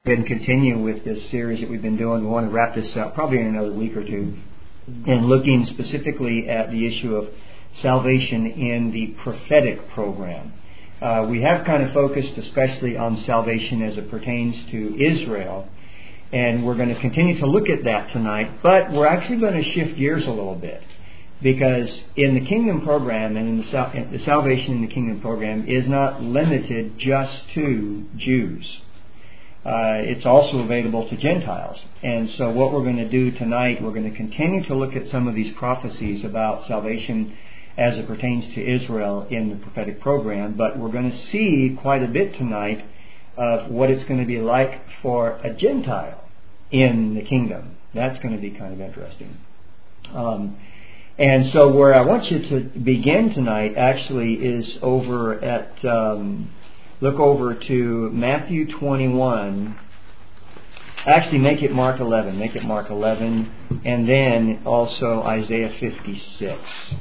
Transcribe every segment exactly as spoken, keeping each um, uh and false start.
And continue with this series that we've been doing. We want to wrap this up probably in another week or two, and looking specifically at the issue of salvation in the prophetic program. Uh, we have kind of focused especially on salvation as it pertains to Israel, and we're going to continue to look at that tonight, but we're actually going to shift gears a little bit, because in the kingdom program and in the, sal- the salvation in the kingdom program is not limited just to Jews. Uh, it's also available to Gentiles. And so what we're going to do tonight, we're going to continue to look at some of these prophecies about salvation as it pertains to Israel in the prophetic program, but we're going to see quite a bit tonight of what it's going to be like for a Gentile in the kingdom. That's going to be kind of interesting. Um, and so where I want you to begin tonight actually is over at... Um, Look over to Matthew twenty-one. Actually, make it Mark eleven. Make it Mark eleven. And then also Isaiah fifty-six.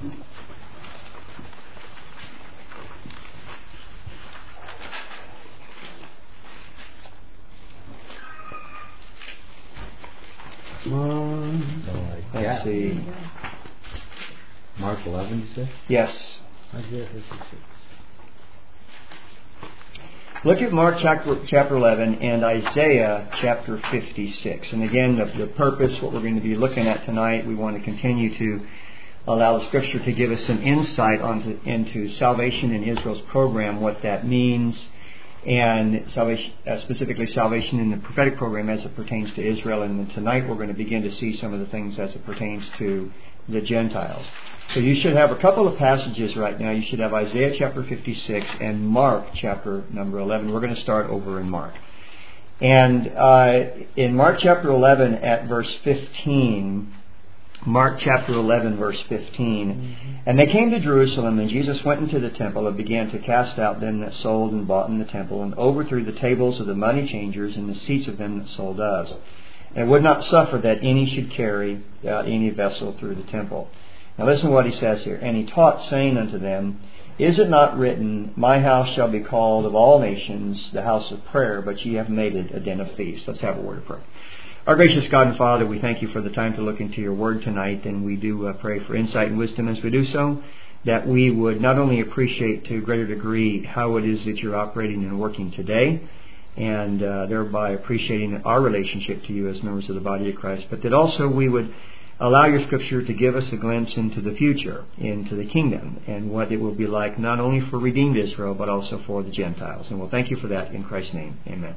Um, Let's see. Mark eleven, you said? Yes. Isaiah fifty-six. Look at Mark chapter, chapter eleven and Isaiah chapter fifty-six. And again, the, the purpose, what we're going to be looking at tonight, we want to continue to allow the Scripture to give us some insight onto, into salvation in Israel's program, what that means, and salvation, uh, specifically salvation in the prophetic program as it pertains to Israel. And then tonight we're going to begin to see some of the things as it pertains to the Gentiles. So you should have a couple of passages right now. You should have Isaiah chapter fifty-six and Mark chapter number eleven. We're going to start over in Mark. And uh, in Mark chapter eleven at verse fifteen, Mark chapter eleven verse fifteen, mm-hmm. And they came to Jerusalem, and Jesus went into the temple and began to cast out them that sold and bought in the temple, and overthrew the tables of the money changers and the seats of them that sold doves, and would not suffer that any should carry uh, any vessel through the temple. Now listen to what he says here. And he taught, saying unto them, Is it not written, My house shall be called of all nations the house of prayer, but ye have made it a den of thieves? Let's have a word of prayer. Our gracious God and Father, we thank you for the time to look into your word tonight, and we do uh, pray for insight and wisdom as we do so, that we would not only appreciate to a greater degree how it is that you're operating and working today, and uh, thereby appreciating our relationship to you as members of the body of Christ, but that also we would allow your Scripture to give us a glimpse into the future, into the kingdom, and what it will be like not only for redeemed Israel, but also for the Gentiles. And we'll thank you for that in Christ's name. Amen.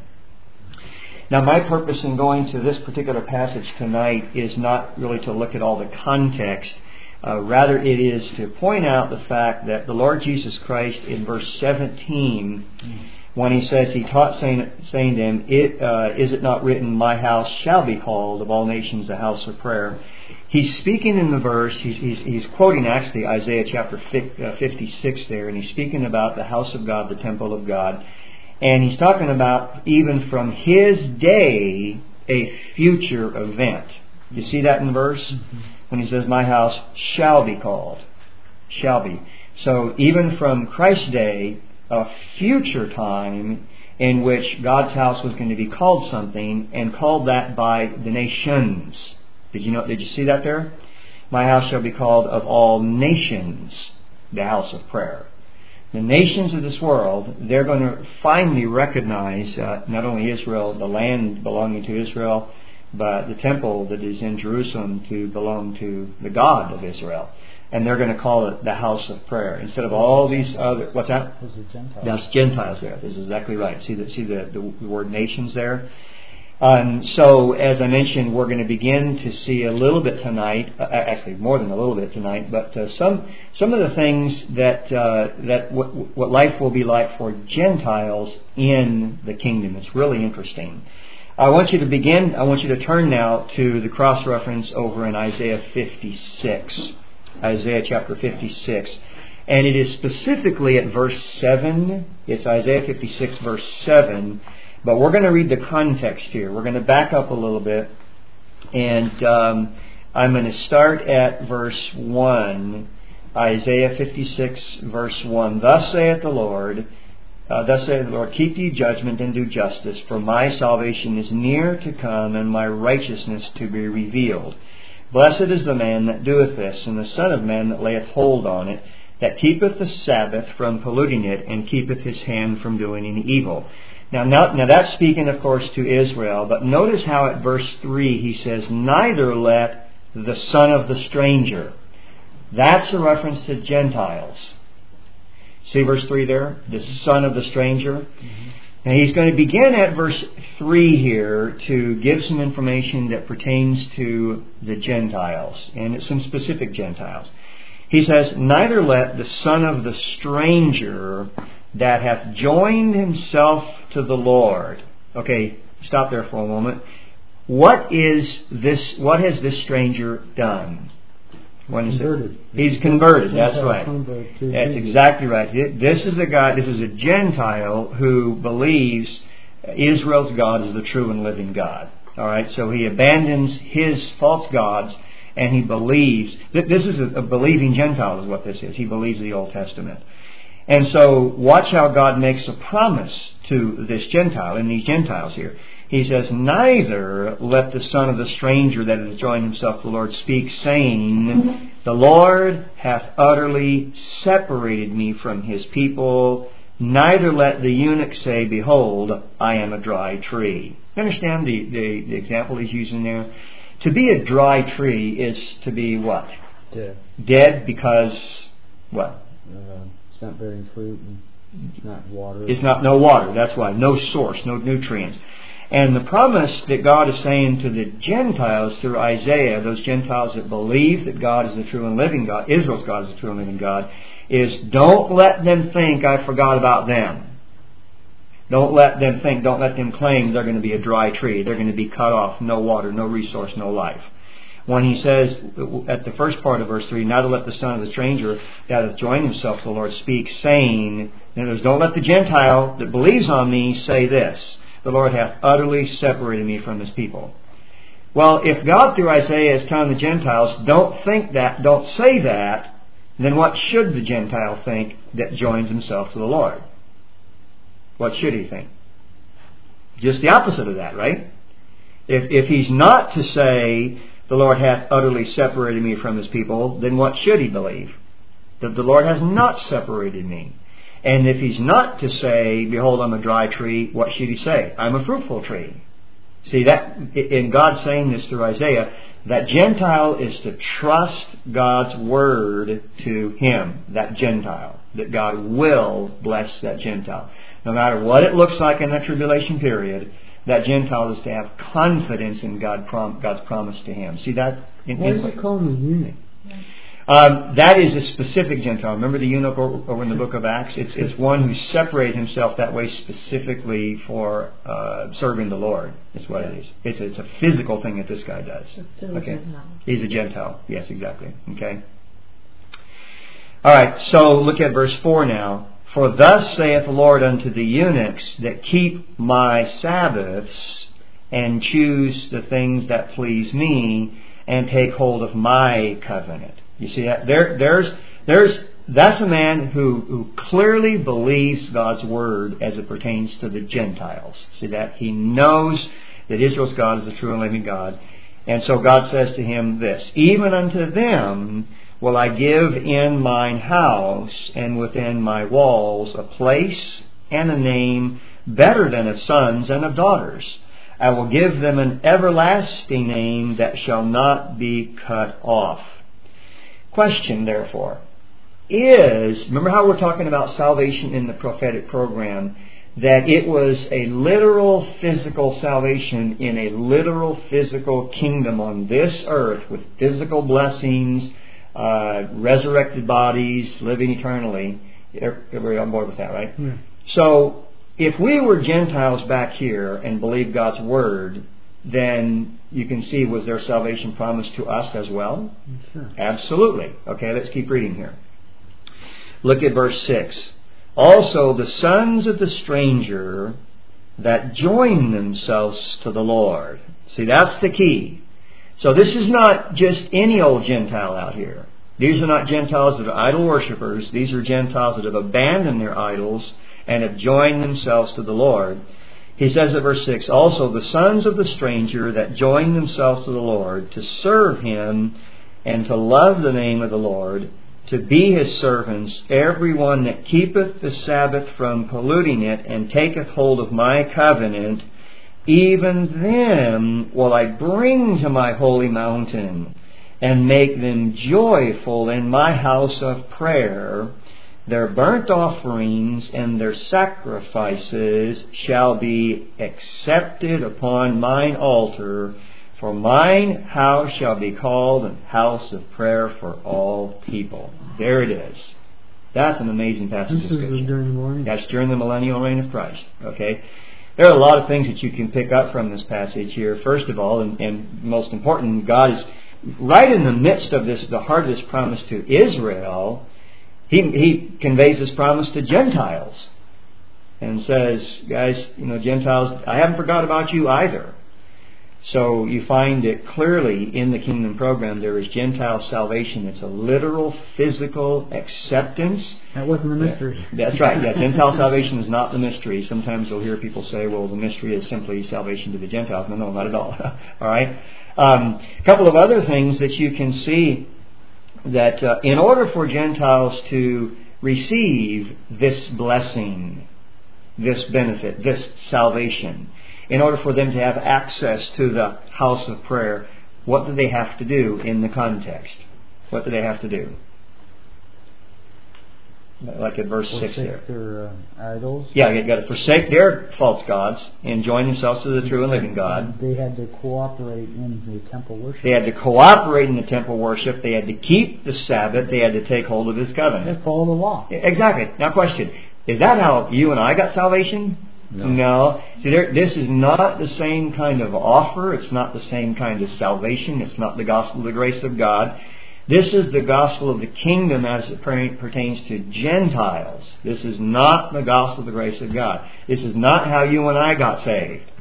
Now, my purpose in going to this particular passage tonight is not really to look at all the context. Uh, rather, it is to point out the fact that the Lord Jesus Christ in verse seventeen, when he says, he taught, saying, saying to them, it, uh, Is it not written, My house shall be called of all nations the house of prayer? He's speaking in the verse, he's, he's, he's quoting actually Isaiah chapter fifty-six there, and he's speaking about the house of God, the temple of God. And he's talking about, even from his day, a future event. You see that in the verse? Mm-hmm. When he says, My house shall be called. Shall be. So even from Christ's day, a future time in which God's house was going to be called something, and called that by the nations. Did you know? Did you see that there? My house shall be called of all nations the house of prayer. The nations of this world, they're going to finally recognize uh, not only Israel, the land belonging to Israel, but the temple that is in Jerusalem to belong to the God of Israel. And they're going to call it the house of prayer. Instead of all these other... What's that? Those are Gentiles. That's Gentiles there. This is exactly right. See the, see the, the word nations there? Um, so, as I mentioned, we're going to begin to see a little bit tonight, uh, actually more than a little bit tonight, but uh, some some of the things that uh, that w- what life will be like for Gentiles in the kingdom. It's really interesting. I want you to begin, I want you to turn now to the cross-reference over in Isaiah fifty-six. Isaiah chapter fifty-six. And it is specifically at verse seven. It's Isaiah fifty-six, verse seven. But we're going to read the context here. We're going to back up a little bit. And um, I'm going to start at verse one. Isaiah fifty-six, verse one. Thus saith the Lord, Uh, thus saith the Lord, keep ye judgment and do justice, for my salvation is near to come, and my righteousness to be revealed. Blessed is the man that doeth this, and the Son of Man that layeth hold on it, that keepeth the Sabbath from polluting it, and keepeth his hand from doing any evil. Now, now, now that's speaking, of course, to Israel, but notice how at verse three he says, neither let the son of the stranger. That's a reference to Gentiles. See verse three there? The son of the stranger. Mm-hmm. Now he's going to begin at verse three here to give some information that pertains to the Gentiles, and it's some specific Gentiles. He says, neither let the son of the stranger that hath joined himself to the Lord. Okay, stop there for a moment. What is this? What has this stranger done? What is converted. It? He's converted. That's Gentile right. convert to That's Jesus. exactly right. This is a guy. This is a Gentile who believes Israel's God is the true and living God. All right. So he abandons his false gods and he believes. This is a believing Gentile, is what this is. He believes the Old Testament. And so watch how God makes a promise to this Gentile, and these Gentiles here. He says, neither let the son of the stranger that has joined himself to the Lord speak, saying, the Lord hath utterly separated me from his people. Neither let the eunuch say, behold, I am a dry tree. You understand the, the, the example he's using there? To be a dry tree is to be what? Dead. Dead because what? Uh, it's not bearing fruit and it's not water. It's not no water. That's why. No source, no nutrients. And the promise that God is saying to the Gentiles through Isaiah, those Gentiles that believe that God is the true and living God, Israel's God is the true and living God, is don't let them think I forgot about them. Don't let them think, don't let them claim they're going to be a dry tree. They're going to be cut off, no water, no resource, no life. When he says at the first part of verse three, now to let the son of the stranger that hath joined himself to the Lord speak, saying, in other words, don't let the Gentile that believes on me say this, the Lord hath utterly separated me from his people. Well, if God through Isaiah is telling the Gentiles, don't think that, don't say that, then what should the Gentile think that joins himself to the Lord? What should he think? Just the opposite of that, right? If, if he's not to say, the Lord hath utterly separated me from his people, then what should he believe? That the Lord has not separated me. And if he's not to say, behold, I'm a dry tree, what should he say? I'm a fruitful tree. See, that in God saying this through Isaiah, that Gentile is to trust God's word to him, that Gentile. That God will bless that Gentile. No matter what it looks like in that tribulation period, that Gentile is to have confidence in God prom- God's promise to him. See that? In, Why in, does it call him a eunuch? Um, that is a specific Gentile. Remember the eunuch over in the book of Acts? It's, it's one who separated himself that way specifically for uh, serving the Lord. That's what it is. It's, it's a physical thing that this guy does. It's still okay. a Gentile. He's a Gentile. Yes, exactly. Okay. All right. So look at verse four now. For thus saith the Lord unto the eunuchs that keep my Sabbaths and choose the things that please me and take hold of my covenant. You see that? There, there's, there's, that's a man who, who clearly believes God's word as it pertains to the Gentiles. See that? He knows that Israel's God is the true and living God. And so God says to him this, even unto them will I give in mine house and within my walls a place and a name better than of sons and of daughters. I will give them an everlasting name that shall not be cut off. Question, therefore, is, remember how we're talking about salvation in the prophetic program, that it was a literal physical salvation in a literal physical kingdom on this earth with physical blessings, uh, resurrected bodies, living eternally. Everybody on board with that, right? Yeah. So, if we were Gentiles back here and believed God's word, then you can see, was there salvation promised to us as well? Sure. Absolutely. Okay, let's keep reading here. Look at verse six. Also the sons of the stranger that join themselves to the Lord. See, that's the key. So this is not just any old Gentile out here. These are not Gentiles that are idol worshippers. These are Gentiles that have abandoned their idols and have joined themselves to the Lord. He says at verse six, also the sons of the stranger that join themselves to the Lord, to serve Him and to love the name of the Lord, to be His servants, every one that keepeth the Sabbath from polluting it, and taketh hold of my covenant, even them will I bring to my holy mountain, and make them joyful in my house of prayer. Their burnt offerings and their sacrifices shall be accepted upon mine altar, for mine house shall be called a house of prayer for all people. There it is. That's an amazing passage This of is Scripture. during the morning. That's during the millennial reign of Christ. Okay? There are a lot of things that you can pick up from this passage here. First of all, and, and most important, God is right in the midst of this, the heart of this promise to Israel. He, he conveys this promise to Gentiles and says, guys, you know, Gentiles, I haven't forgot about you either. So you find it clearly in the kingdom program there is Gentile salvation. It's a literal, physical acceptance. That wasn't the mystery. Yeah, that's right. Yeah, Gentile salvation is not the mystery. Sometimes you'll hear people say, well, the mystery is simply salvation to the Gentiles. No, no, not at all. All right. Um, a couple of other things that you can see, that uh, in order for Gentiles to receive this blessing, this benefit, this salvation, in order for them to have access to the house of prayer, what do they have to do in the context? What do they have to do? Like at verse Forsake six there. their uh, idols. Yeah, you've got to forsake their false gods and join themselves to the true and living God. They had to cooperate in the temple worship. They had to cooperate in the temple worship. They had to keep the Sabbath. They had to take hold of His covenant. They follow the law. Exactly. Now question, is that how you and I got salvation? No. No. See, there, this is not the same kind of offer. It's not the same kind of salvation. It's not the gospel of the grace of God. This is the gospel of the kingdom as it pertains to Gentiles. This is not the gospel of the grace of God. This is not how you and I got saved.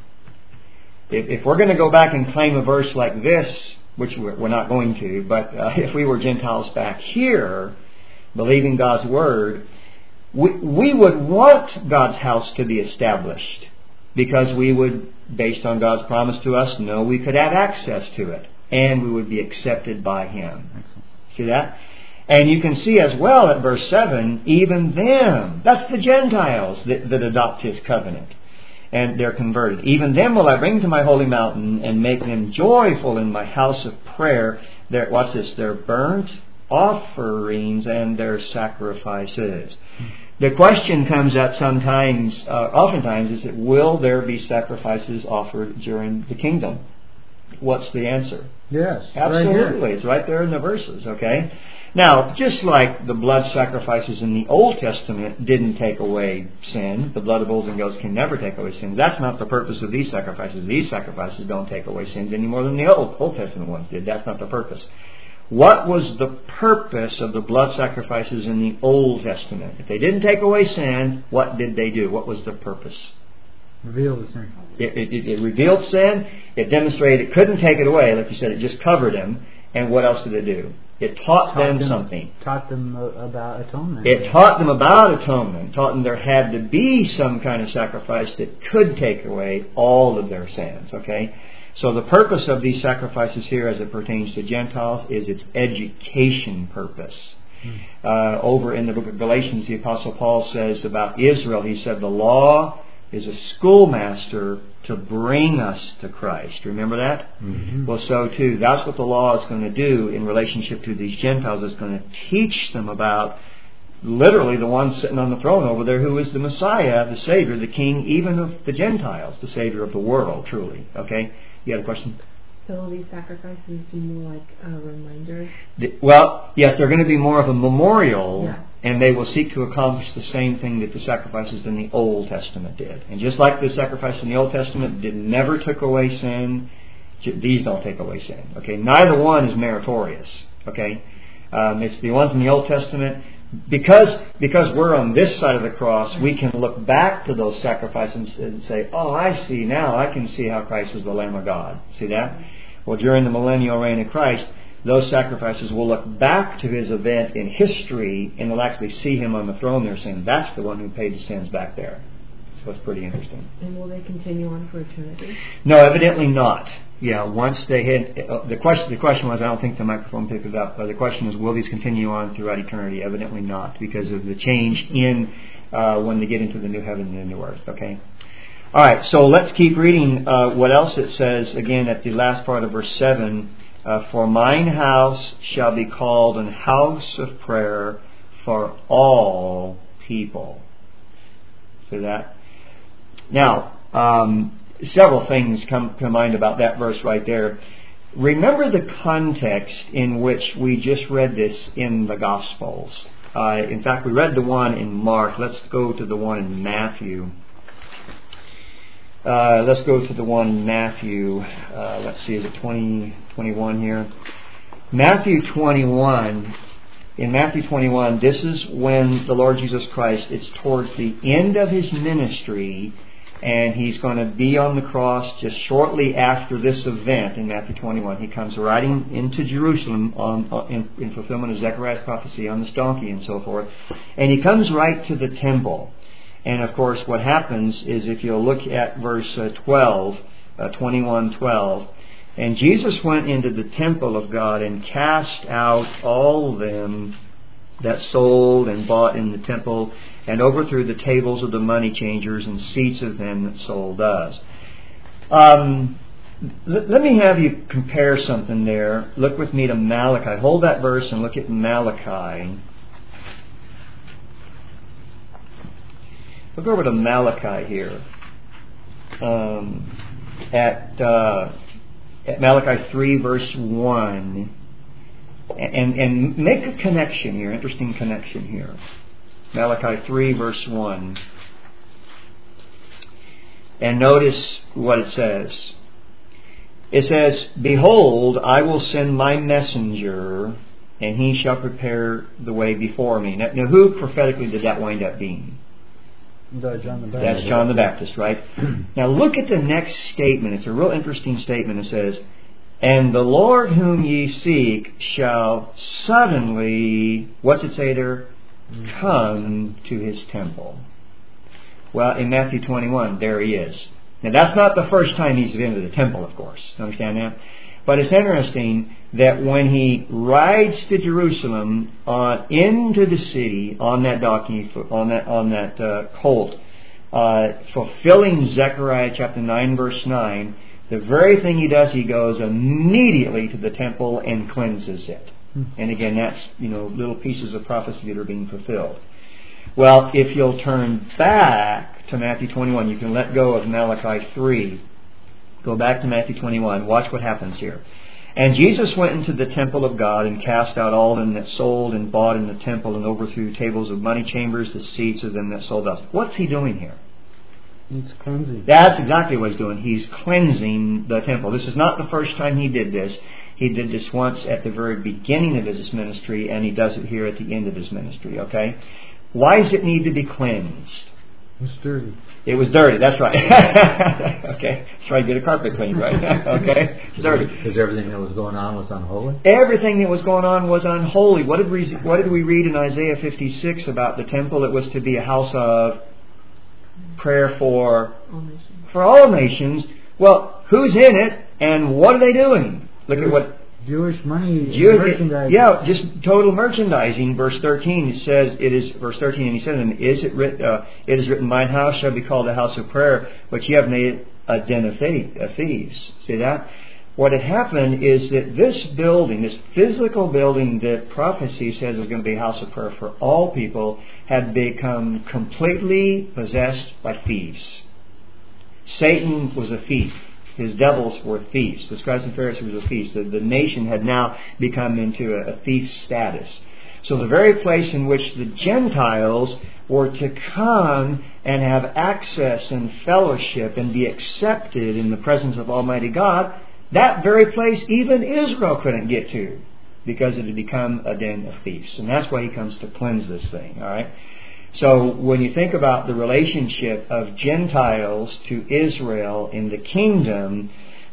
If, if we're going to go back and claim a verse like this, which we're, we're not going to, but uh, if we were Gentiles back here, believing God's Word, we, we would want God's house to be established, because we would, based on God's promise to us, know we could have access to it, and we would be accepted by Him. Excellent. See that? And you can see as well at verse seven, even them, that's the Gentiles that, that adopt His covenant, and they're converted. Even them will I bring to my holy mountain, and make them joyful in my house of prayer. Their, what's this? Their burnt offerings and their sacrifices. The question comes up sometimes, uh, oftentimes, is that will there be sacrifices offered during the kingdom? What's the answer? Yes. Absolutely. Right It's right there in the verses, okay? Now, just like the blood sacrifices in the Old Testament didn't take away sin, the blood of bulls and goats can never take away sins. That's not the purpose of these sacrifices. These sacrifices don't take away sins any more than the Old, Old Testament ones did. That's not the purpose. What was the purpose of the blood sacrifices in the Old Testament? If they didn't take away sin, what did they do? What was the purpose? Reveal the sin. It, it, it revealed sin. It demonstrated it couldn't take it away. Like you said, it just covered them. And what else did it do? It taught, Taught them, them something. Taught them uh, about atonement. It taught them about atonement. It taught them there had to be some kind of sacrifice that could take away all of their sins. Okay? So the purpose of these sacrifices here as it pertains to Gentiles is its education purpose. Mm. Uh, over in the book of Galatians, the Apostle Paul says about Israel, he said, the law is a schoolmaster to bring us to Christ. Remember that? Mm-hmm. Well, so too, that's what the law is going to do in relationship to these Gentiles. It's going to teach them about literally the one sitting on the throne over there, who is the Messiah, the Savior, the King, even of the Gentiles, the Savior of the world, truly. Okay? You got a question? So will these sacrifices be more like a reminder? The, well, yes, they're going to be more of a memorial, yeah. And they will seek to accomplish the same thing that the sacrifices in the Old Testament did. And just like the sacrifice in the Old Testament did never took away sin, these don't take away sin. Okay, neither one is meritorious. Okay, um, it's the ones in the Old Testament. Because because we're on this side of the cross, we can look back to those sacrifices and say, oh, I see now. I can see how Christ was the Lamb of God. See that? Well, during the millennial reign of Christ, those sacrifices will look back to his event in history, and they'll actually see him on the throne there saying, that's the one who paid the sins back there. So it's pretty interesting. And will they continue on for eternity? No, evidently not. Yeah, once they hit, uh, the question the question was, I don't think the microphone picked it up, but the question was, will these continue on throughout eternity? Evidently not, because of the change in uh, when they get into the new heaven and the new earth. Okay? All right, so let's keep reading uh, what else it says, again, at the last part of verse seven. Uh, for mine house shall be called an house of prayer for all people. See that? Now, um, several things come to mind about that verse right there. Remember the context in which we just read this in the Gospels. Uh, in fact, we read the one in Mark. Let's go to the one in Matthew. Uh, let's go to the one in Matthew. Uh, let's see, is it twenty, twenty-one here? Matthew twenty-one. In Matthew twenty-one, this is when the Lord Jesus Christ, it's towards the end of his ministry, and he's going to be on the cross just shortly after this event in Matthew twenty-one. He comes riding into Jerusalem on, uh, in, in fulfillment of Zechariah's prophecy on this donkey and so forth. And he comes right to the temple. And of course what happens is, if you'll look at verse uh, twelve, uh, twenty-one twelve, and Jesus went into the temple of God and cast out all them that sold and bought in the temple, and overthrew the tables of the money changers and seats of them that sold doves. Um, l- let me have you compare something there. Look with me to Malachi. Hold that verse and look at Malachi. Look over to Malachi here. Um, at, uh, at Malachi three verse one. And, and make a connection here, interesting connection here. Malachi three verse one. And notice what it says. It says, behold, I will send my messenger, and he shall prepare the way before me. Now, now who prophetically did that wind up being? John the Baptist. That's John the Baptist, right? Now look at the next statement. It's a real interesting statement. It says, and the Lord whom ye seek shall suddenly, what's it say there? Come to his temple. Well, in Matthew twenty-one, there he is. Now that's not the first time he's been to the temple, of course. Understand that? But it's interesting that when he rides to Jerusalem on into the city on that donkey, on that on that uh, colt, uh, fulfilling Zechariah chapter nine verse nine, the very thing he does, he goes immediately to the temple and cleanses it. And again, that's, you know, little pieces of prophecy that are being fulfilled. Well, if you'll turn back to Matthew twenty-one, you can let go of Malachi three. Go back to Matthew twenty-one. Watch what happens here. And Jesus went into the temple of God and cast out all them that sold and bought in the temple, and overthrew tables of money chambers, the seats of them that sold us. What's he doing here? It's cleansing. That's exactly what he's doing. He's cleansing the temple. This is not the first time he did this. He did this once at the very beginning of his ministry, and he does it here at the end of his ministry. Okay? Why does it need to be cleansed? It's dirty. It was dirty, that's right. Okay, that's right, get a carpet cleaned, right? Okay, it's dirty. Because everything that was going on was unholy? Everything that was going on was unholy. What did we What did we read in Isaiah fifty-six about the temple? It was to be a house of prayer for All nations. for all nations. Well, who's in it, and what are they doing? Look at what Jewish money, Jew, merchandise. yeah, just total merchandising. Verse thirteen, it says, "It is." Verse thirteen, and he said to them, "Is it written? Uh, it is written, mine house shall be called a house of prayer, but ye have made it a den of thieves." See that? What had happened is that this building, this physical building that prophecy says is going to be a house of prayer for all people, had become completely possessed by thieves. Satan was a thief. His devils were thieves. The scribes and Pharisees were thieves. The, the nation had now become into a, a thief status. So the very place in which the Gentiles were to come and have access and fellowship and be accepted in the presence of Almighty God, that very place even Israel couldn't get to, because it had become a den of thieves. And that's why he comes to cleanse this thing. All right. So when you think about the relationship of Gentiles to Israel in the kingdom,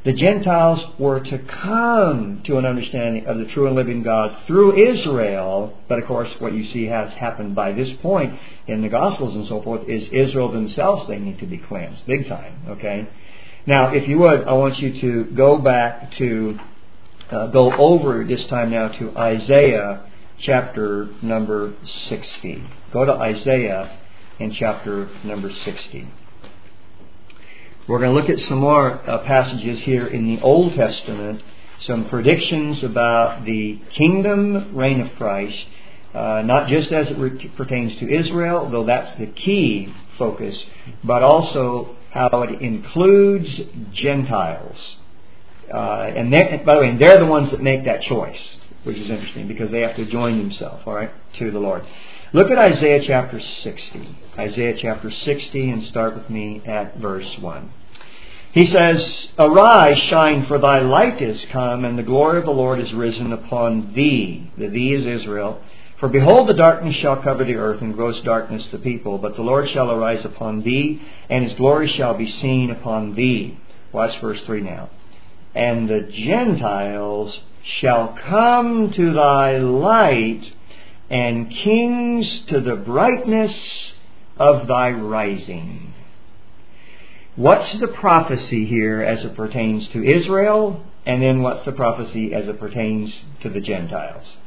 The Gentiles were to come to an understanding of the true and living God through Israel. But of course, what you see has happened by this point in the Gospels and so forth is Israel themselves, they need to be cleansed. Big time. Okay? Now, if you would, I want you to go back to, uh, go over this time now to Isaiah chapter number sixty. Go to Isaiah in chapter number sixty. We're going to look at some more uh, passages here in the Old Testament, some predictions about the kingdom reign of Christ, uh, not just as it re- pertains to Israel, though that's the key focus, but also how it includes Gentiles. Uh, and by the way, they're the ones that make that choice, which is interesting because they have to join themselves, all right, to the Lord. Look at Isaiah chapter sixty. Isaiah chapter sixty, and start with me at verse one. He says, "Arise, shine, for thy light is come, and the glory of the Lord is risen upon thee." The thee is Israel. "For behold, the darkness shall cover the earth, and gross darkness the people. But the Lord shall arise upon thee, and his glory shall be seen upon thee." Watch verse three now. "And the Gentiles shall come to thy light, and kings to the brightness of thy rising." What's the prophecy here as it pertains to Israel? And then what's the prophecy as it pertains to the Gentiles?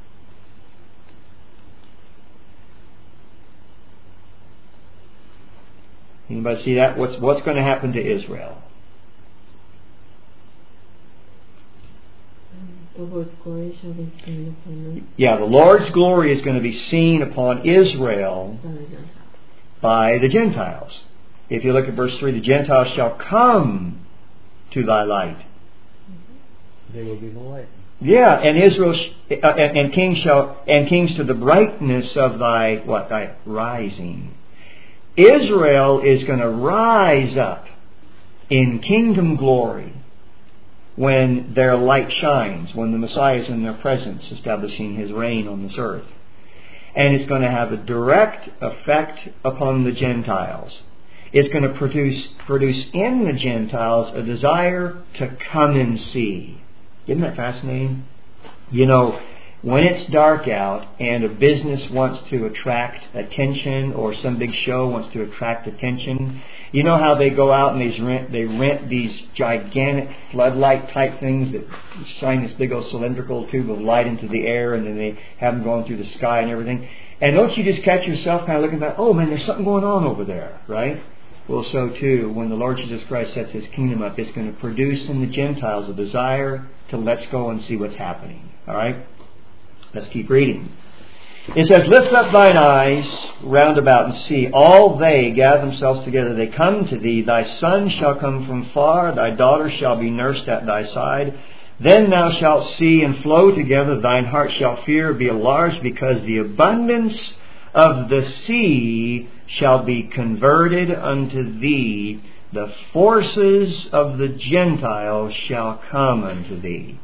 Anybody see that? What's, what's going to happen to Israel? The Lord's glory shall be seen upon them. Yeah, the Lord's glory is going to be seen upon Israel by the Gentiles. If you look at verse three, "The Gentiles shall come to thy light." They will be the light. Yeah, and Israel sh- uh, and, and kings shall and kings to the brightness of thy what thy rising. Israel is going to rise up in kingdom glory when their light shines, when the Messiah is in their presence, establishing his reign on this earth. And it's going to have a direct effect upon the Gentiles. It's going to produce produce in the Gentiles a desire to come and see. Isn't that fascinating? You know, when it's dark out and a business wants to attract attention, or some big show wants to attract attention, you know how they go out and they rent, they rent these gigantic floodlight type things that shine this big old cylindrical tube of light into the air, and then they have them going through the sky and everything. And don't you just catch yourself kind of looking back, oh man, there's something going on over there, right? Well, so too, when the Lord Jesus Christ sets his kingdom up, it's going to produce in the Gentiles a desire to let's go and see what's happening. All right? Let's keep reading. It says, "Lift up thine eyes round about and see. All they gather themselves together. They come to thee. Thy son shall come from far. Thy daughter shall be nursed at thy side. Then thou shalt see and flow together. Thine heart shall fear, be enlarged, because the abundance of the sea shall be converted unto thee. The forces of the Gentiles shall come unto thee."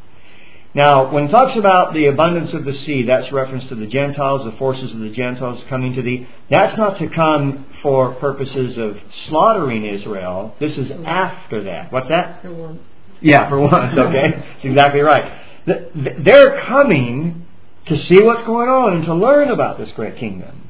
Now, when it talks about the abundance of the sea, that's reference to the Gentiles, the forces of the Gentiles coming to thee. That's not to come for purposes of slaughtering Israel. This is after that. What's that? For once. Yeah, for once, okay. That's exactly right. They're coming to see what's going on and to learn about this great kingdom.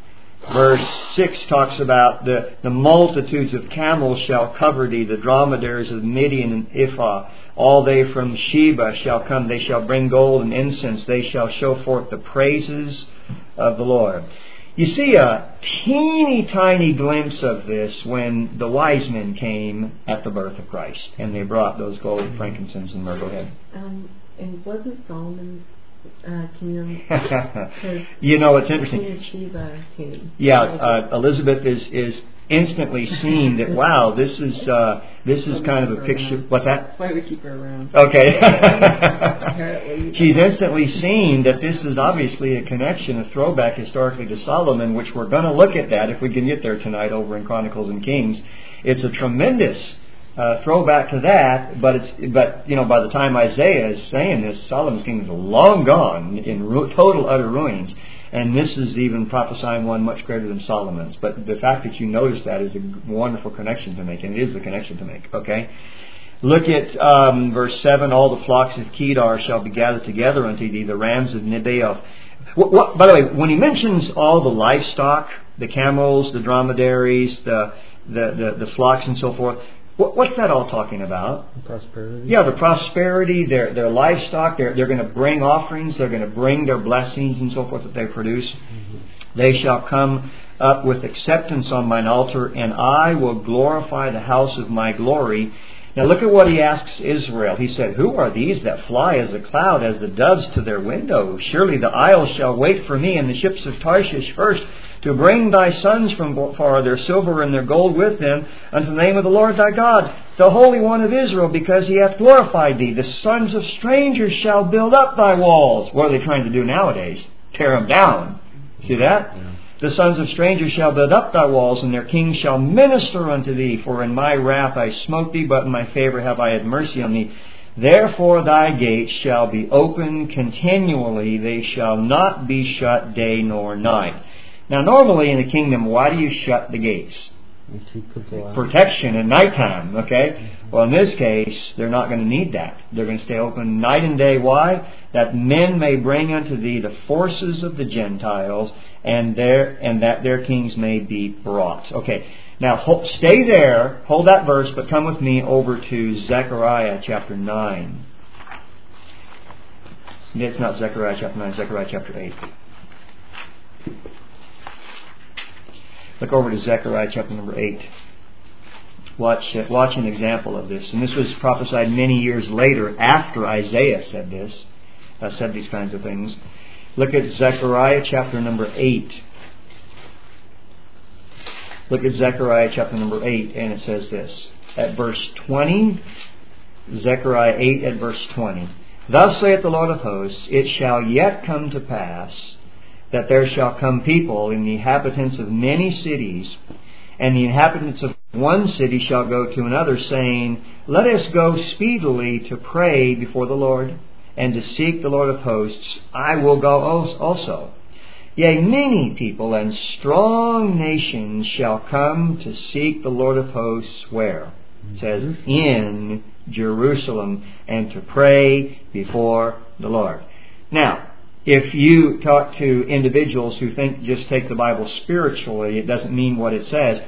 Verse six talks about the, the multitudes of camels shall cover thee, the dromedaries of Midian and Ephah. All they from Sheba shall come. They shall bring gold and incense. They shall show forth the praises of the Lord. You see a teeny tiny glimpse of this when the wise men came at the birth of Christ, and they brought those gold, frankincense, and myrrh. Go ahead. Um, and wasn't Solomon's uh, kingdom? You know, it's interesting. Queen of Sheba came. Yeah, uh, Elizabeth is is instantly seen that, wow, this is uh, this is kind of a picture. What's that? That's why we keep her around. Okay. She's instantly seen that this is obviously a connection, a throwback historically to Solomon, which we're going to look at that if we can get there tonight over in Chronicles and Kings. It's a tremendous uh, throwback to that, but it's but you know by the time Isaiah is saying this, Solomon's kingdom is long gone in ru- total utter ruins. And this is even prophesying one much greater than Solomon's. But the fact that you notice that is a wonderful connection to make, and it is the connection to make. Okay. Look at um, verse seven. All the flocks of Kedar shall be gathered together unto thee, the rams of Nebaioth. What, what, by the way, when he mentions all the livestock, the camels, the dromedaries, the the, the, the flocks and so forth, what, what's that all talking about? Prosperity. Yeah, the prosperity, their their livestock, they're, they're going to bring offerings, they're going to bring their blessings and so forth that they produce. Mm-hmm. They shall come up with acceptance on mine altar, and I will glorify the house of my glory. Now look at what he asks Israel. He said, who are these that fly as a cloud, as the doves to their windows? Surely the isles shall wait for me, and the ships of Tarshish first, to bring thy sons from far, their silver and their gold with them, unto the name of the Lord thy God, the Holy One of Israel, because he hath glorified thee. The sons of strangers shall build up thy walls. What are they trying to do nowadays? Tear them down. See that? Yeah. The sons of strangers shall build up thy walls, and their kings shall minister unto thee. For in my wrath I smote thee, but in my favor have I had mercy on thee. Therefore thy gates shall be open continually. They shall not be shut day nor night. Now normally in the kingdom, why do you shut the gates? Protection at nighttime, okay? Well, in this case, they're not going to need that. They're going to stay open night and day. Why? That men may bring unto thee the forces of the Gentiles, and their and that their kings may be brought. Okay, now hold, stay there, hold that verse, but come with me over to Zechariah chapter nine. It's not Zechariah chapter nine, Zechariah chapter eight. Look over to Zechariah chapter number eight. Watch, watch an example of this. And this was prophesied many years later after Isaiah said this, uh, said these kinds of things. Look at Zechariah chapter number eight. Look at Zechariah chapter number eight, and it says this. At verse twenty, Zechariah eight at verse twenty. Thus saith the Lord of hosts, it shall yet come to pass that there shall come people in the inhabitants of many cities, and the inhabitants of one city shall go to another, saying, let us go speedily to pray before the Lord, and to seek the Lord of hosts. I will go also. Yea, many people and strong nations shall come to seek the Lord of hosts. Where? It says, in Jerusalem, and to pray before the Lord. Now, if you talk to individuals who think just take the Bible spiritually, it doesn't mean what it says.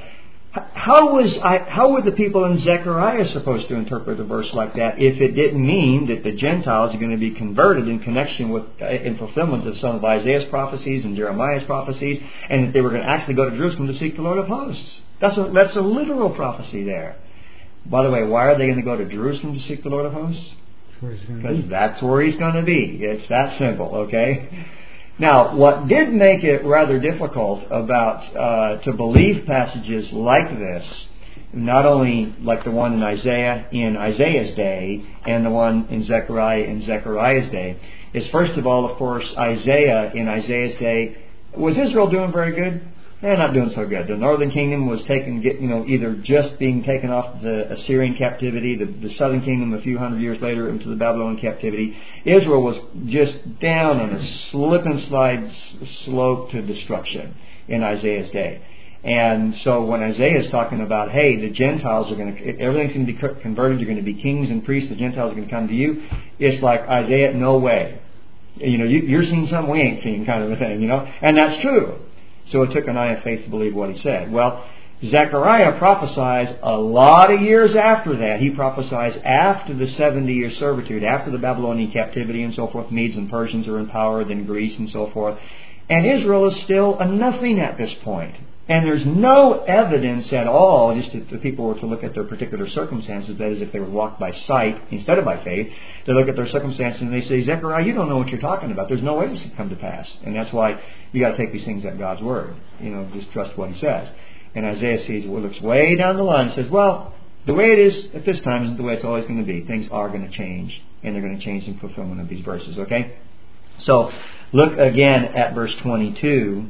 How was I, how were the people in Zechariah supposed to interpret a verse like that if it didn't mean that the Gentiles are going to be converted in connection with, in fulfillment of some of Isaiah's prophecies and Jeremiah's prophecies, and that they were going to actually go to Jerusalem to seek the Lord of hosts? That's a, that's a literal prophecy there. By the way, why are they going to go to Jerusalem to seek the Lord of hosts? Because that's where he's going to be. It's that simple, okay? Now, what did make it rather difficult about uh, to believe passages like this, not only like the one in Isaiah in Isaiah's day and the one in Zechariah in Zechariah's day, is first of all, of course, Isaiah in Isaiah's day, was Israel doing very good? They're not doing so good. The northern kingdom was taken, you know, either just being taken off the Assyrian captivity, the, the southern kingdom a few hundred years later into the Babylonian captivity. Israel was just down on a slip and slide slope to destruction in Isaiah's day. And so when Isaiah is talking about, hey, the Gentiles are going to, everything's going to be converted, you're going to be kings and priests, the Gentiles are going to come to you, it's like, Isaiah, no way. You know, you, you're seeing something we ain't seen, kind of a thing, you know. And that's true. So it took an eye of faith to believe what he said. Well, Zechariah prophesies a lot of years after that. He prophesies after the seventy-year servitude, after the Babylonian captivity and so forth. Medes and Persians are in power, then Greece and so forth. And Israel is still a nothing at this point. And there's no evidence at all, just if the people were to look at their particular circumstances, that is, if they were walked by sight instead of by faith, they look at their circumstances and they say, Zechariah, you don't know what you're talking about. There's no way this can come to pass. And that's why you got to take these things at God's word. You know, just trust what he says. And Isaiah sees, well, looks way down the line and says, well, the way it is at this time isn't the way it's always going to be. Things are going to change, and they're going to change in fulfillment of these verses, okay? So, look again at verse twenty-two.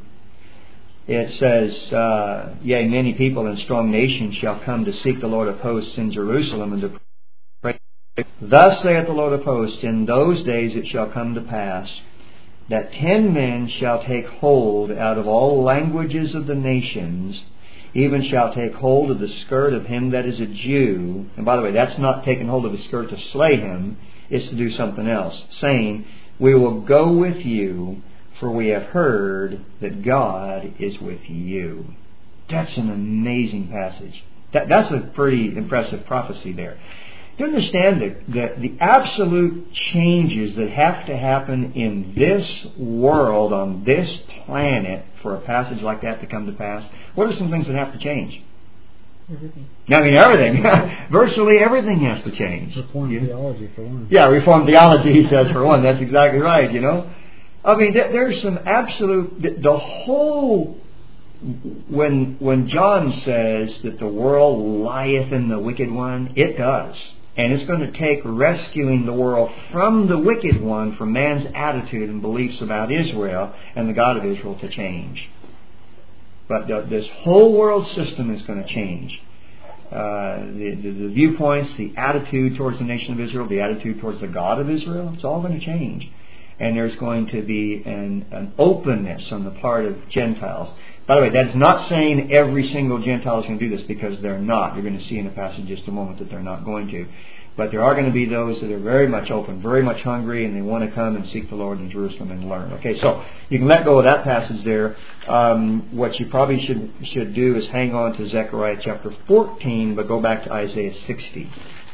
It says, uh, yea, many people and strong nations shall come to seek the Lord of hosts in Jerusalem and to pray. Thus saith the Lord of hosts, in those days it shall come to pass that ten men shall take hold out of all languages of the nations, even shall take hold of the skirt of him that is a Jew. And by the way, that's not taking hold of his skirt to slay him. It's to do something else. Saying, we will go with you, for we have heard that God is with you. That's an amazing passage. That, that's a pretty impressive prophecy there. You understand that the, the absolute changes that have to happen in this world, on this planet, for a passage like that to come to pass? What are some things that have to change? Everything. I mean, everything. Virtually everything has to change. Reformed you, theology, for one. Yeah, Reformed theology, he says, for one. That's exactly right, you know. I mean, there, there's some absolute... The, the whole... When, when John says that the world lieth in the wicked one, it does. And it's going to take rescuing the world from the wicked one, from man's attitude and beliefs about Israel and the God of Israel to change. But the, this whole world system is going to change. Uh, the, the, the viewpoints, the attitude towards the nation of Israel, the attitude towards the God of Israel, it's all going to change. And there's going to be an, an openness on the part of Gentiles. By the way, that's not saying every single Gentile is going to do this, because they're not. You're going to see in a passage in just a moment that they're not going to. But there are going to be those that are very much open, very much hungry, and they want to come and seek the Lord in Jerusalem and learn. Okay, so you can let go of that passage there. Um, what you probably should should do is hang on to Zechariah chapter fourteen, but go back to Isaiah sixty.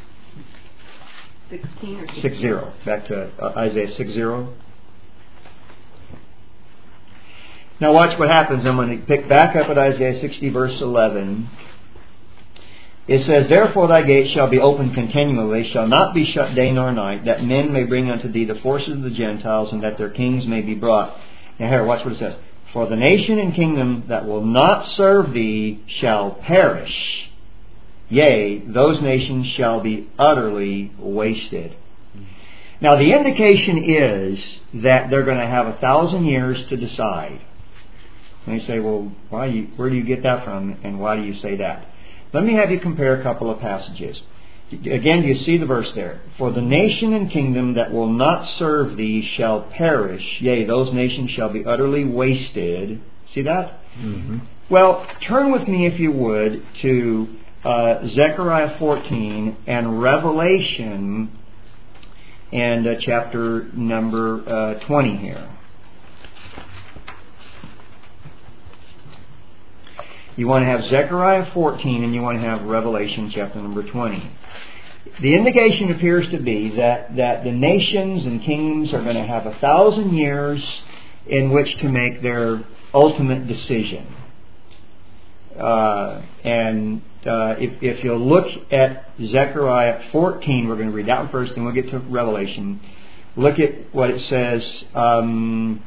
Sixteen or Six zero. Back to uh, Isaiah six zero. Now watch what happens. I'm going to pick back up at Isaiah sixty, verse eleven. It says, therefore thy gates shall be open continually, shall not be shut day nor night, that men may bring unto thee the forces of the Gentiles, and that their kings may be brought. Now here, watch what it says. For the nation and kingdom that will not serve thee shall perish. Yea, those nations shall be utterly wasted. Now the indication is that they're going to have a thousand years to decide. And you say, well, why you, where do you get that from, and why do you say that? Let me have you compare a couple of passages. Again, you see the verse there. For the nation and kingdom that will not serve thee shall perish. Yea, those nations shall be utterly wasted. See that? Mm-hmm. Well, turn with me, if you would, to uh, Zechariah fourteen and Revelation and uh, chapter number uh, twenty here. You want to have Zechariah fourteen and you want to have Revelation chapter number twenty. The indication appears to be that, that the nations and kingdoms are going to have a thousand years in which to make their ultimate decision. Uh, and uh, if, if you'll look at Zechariah fourteen, we're going to read that one first, then we'll get to Revelation. Look at what it says um,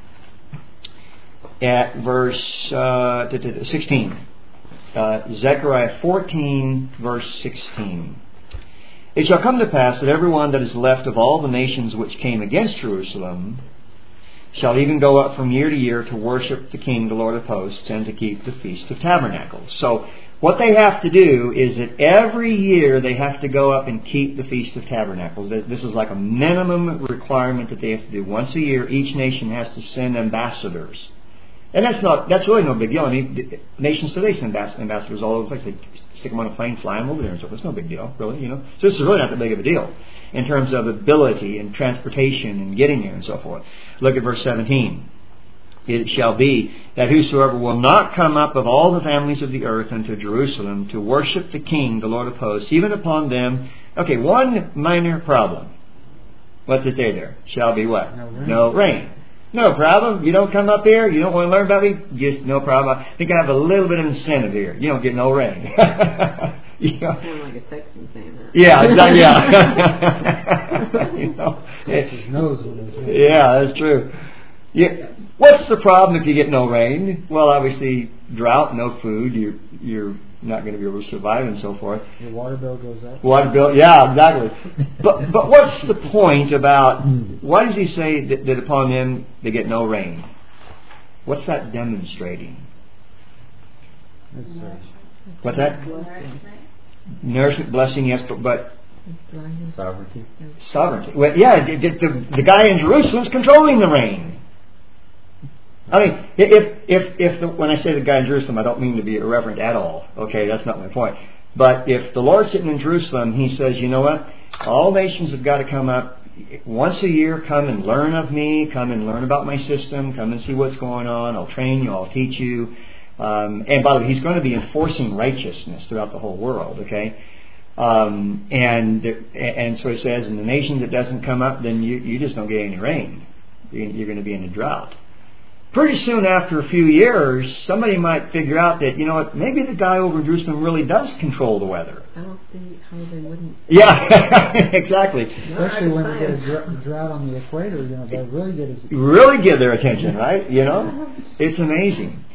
at verse uh, sixteen. Uh, Zechariah fourteen, verse sixteen. It shall come to pass that every one that is left of all the nations which came against Jerusalem shall even go up from year to year to worship the King, the Lord of hosts, and to keep the Feast of Tabernacles. So what they have to do is that every year they have to go up and keep the Feast of Tabernacles. This is like a minimum requirement that they have to do. Once a year, each nation has to send ambassadors. And that's not, that's really no big deal. I mean, nations today send ambassadors all over the place. They stick them on a plane, fly them over there and so forth. It's no big deal, really, you know. So this is really not that big of a deal in terms of ability and transportation and getting there and so forth. Look at verse seventeen. It shall be that whosoever will not come up of all the families of the earth unto Jerusalem to worship the King, the Lord of hosts, even upon them. Okay, one minor problem. What's it say there? Shall be what? No rain. No rain. No problem. You don't come up here. You don't want to learn about me. Just no problem. I think I have a little bit of incentive here. You don't get no rain. You know? Kind of like a Texan saying that. Yeah, exactly, yeah. You know, Texas knows what it is. yeah, that's true. Yeah. What's the problem if you get no rain? Well, obviously, drought, no food. You're you're not going to be able to survive and so forth. Your water bill goes up. Water bill, yeah, exactly. But but what's the point about? Why does he say that, that upon them they get no rain? What's that demonstrating? That's, uh, What's that? Nourishment, blessing, yes, but, but Sovereignty. sovereignty. Well, yeah, the, the, the guy in Jerusalem is controlling the rain. I mean, if if if the, when I say the guy in Jerusalem, I don't mean to be irreverent at all. Okay, that's not my point. But if the Lord's sitting in Jerusalem, He says, you know what? All nations have got to come up once a year. Come and learn of me. Come and learn about my system. Come and see what's going on. I'll train you. I'll teach you. Um, and by the way, He's going to be enforcing righteousness throughout the whole world. Okay. Um, and and so He says, in the nations that doesn't come up, then you, you just don't get any rain. You're going to be in a drought. Pretty soon after a few years, somebody might figure out that, you know what, maybe the guy over in Jerusalem really does control the weather. I don't see how they wouldn't. Yeah, exactly. Especially when they get a dr- drought on the equator, you know, they really get his... Really get their attention, right? You know, it's amazing.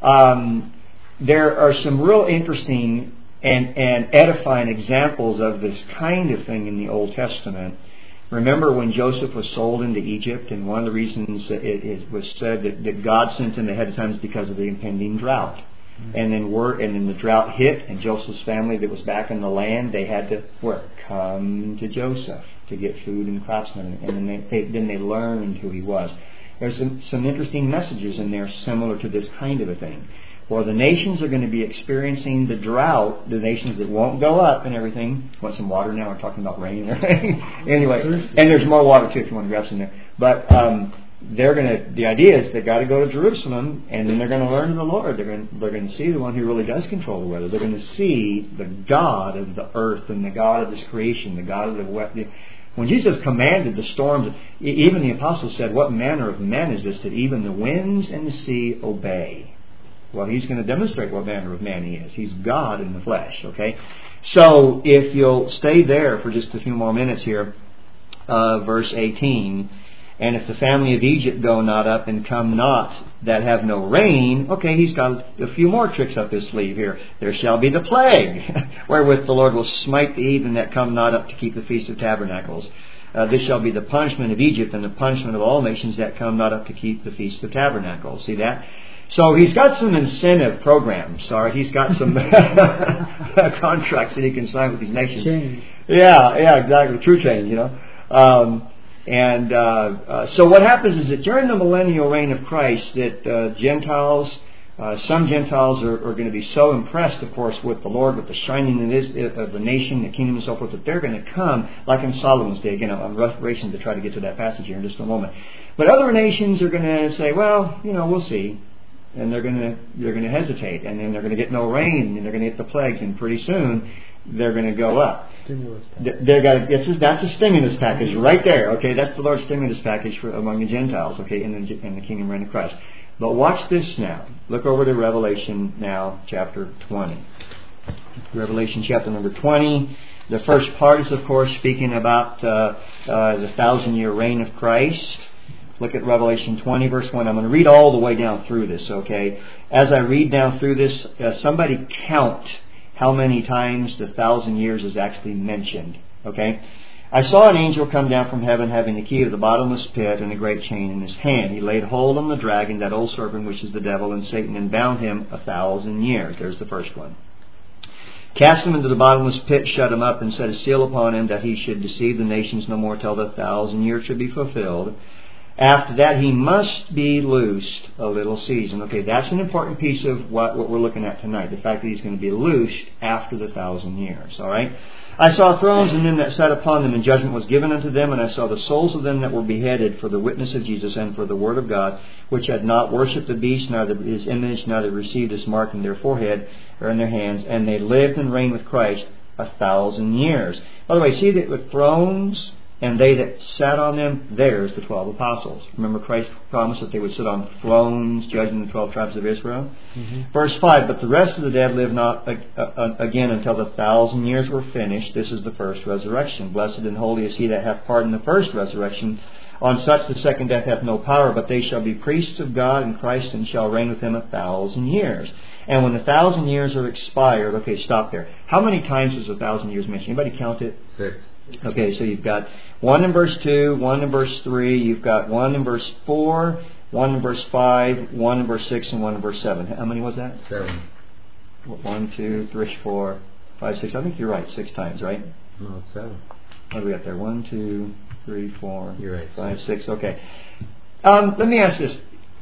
Um, there are some real interesting and, and edifying examples of this kind of thing in the Old Testament. Remember when Joseph was sold into Egypt, and one of the reasons it, it was said that, that God sent him ahead of time is because of the impending drought. Mm-hmm. And then word, and then the drought hit, and Joseph's family that was back in the land, they had to where? Come to Joseph to get food and crops, and then they, they then they learned who he was. There's some, some interesting messages in there similar to this kind of a thing. Well, the nations are going to be experiencing the drought, the nations that won't go up and everything. Want some water now? We're talking about rain and everything. Anyway, and there's more water too if you want to grab some there. But um, they're going to. The idea is they got to go to Jerusalem, and then they're going to learn of the Lord. They're going. They're going to see the one who really does control the weather. They're going to see the God of the earth and the God of this creation, the God of the weather. When Jesus commanded the storms, even the apostles said, "What manner of man is this that even the winds and the sea obey?" Well, He's going to demonstrate what manner of man He is. He's God in the flesh, okay? So, if you'll stay there for just a few more minutes here, uh, verse eighteen, and if the family of Egypt go not up and come not that have no rain, okay, He's got a few more tricks up His sleeve here. There shall be the plague, wherewith the Lord will smite the heathen that come not up to keep the Feast of Tabernacles. Uh, this shall be the punishment of Egypt and the punishment of all nations that come not up to keep the Feast of Tabernacles. See that? So He's got some incentive programs. Sorry, He's got some contracts that He can sign with these nations. Change. Yeah, yeah, exactly. True change, you know. Um, and uh, uh, so what happens is that during the millennial reign of Christ, that uh, Gentiles, uh, some Gentiles are, are going to be so impressed, of course, with the Lord, with the shining of the nation, the kingdom, and so forth, that they're going to come, like in Solomon's day. Again, I'm rushing to try to get to that passage here in just a moment. But other nations are going to say, well, you know, we'll see. And they're going to they're going to hesitate, and then they're going to get no rain, and they're going to get the plagues, and pretty soon they're going to go up. Stimulus package. They're got it's, that's a stimulus package right there. Okay, that's the Lord's stimulus package for among the Gentiles. Okay, in the in the kingdom reign of Christ. But watch this now. Look over to Revelation now, chapter twenty. Revelation chapter number twenty. The first part is, of course, speaking about uh, uh, the thousand year reign of Christ. Look at Revelation twenty, verse one. I'm going to read all the way down through this, okay? As I read down through this, uh, somebody count how many times the thousand years is actually mentioned, okay? I saw an angel come down from heaven having the key of the bottomless pit and a great chain in his hand. He laid hold on the dragon, that old serpent which is the devil and Satan, and bound him a thousand years. There's the first one. Cast him into the bottomless pit, shut him up, and set a seal upon him, that he should deceive the nations no more till the thousand years should be fulfilled. After that, he must be loosed a little season. Okay, that's an important piece of what, what we're looking at tonight. The fact that he's going to be loosed after the thousand years. All right? I saw thrones and them that sat upon them, and judgment was given unto them. And I saw the souls of them that were beheaded for the witness of Jesus and for the word of God, which had not worshipped the beast, neither his image, neither received his mark in their forehead or in their hands. And they lived and reigned with Christ a thousand years. By the way, see that with thrones... and they that sat on them, there's the twelve apostles. Remember Christ promised that they would sit on thrones judging the twelve tribes of Israel? Mm-hmm. Verse five, but the rest of the dead live not again until the thousand years were finished. This is the first resurrection. Blessed and holy is he that hath part in the first resurrection. On such the second death hath no power, but they shall be priests of God and Christ, and shall reign with him a thousand years. And when the thousand years are expired, okay, stop there. How many times was a thousand years mentioned? Anybody count it? Six. Okay, so you've got one in verse two, one in verse three, you've got one in verse four, one in verse five, one in verse six, and one in verse seven. How many was that? Seven. One, two, three, four, five, six. I think you're right, six times, right? No, it's seven. What do we got there? One, two, three, four, you're right, five, six. Okay. Um, let me ask this.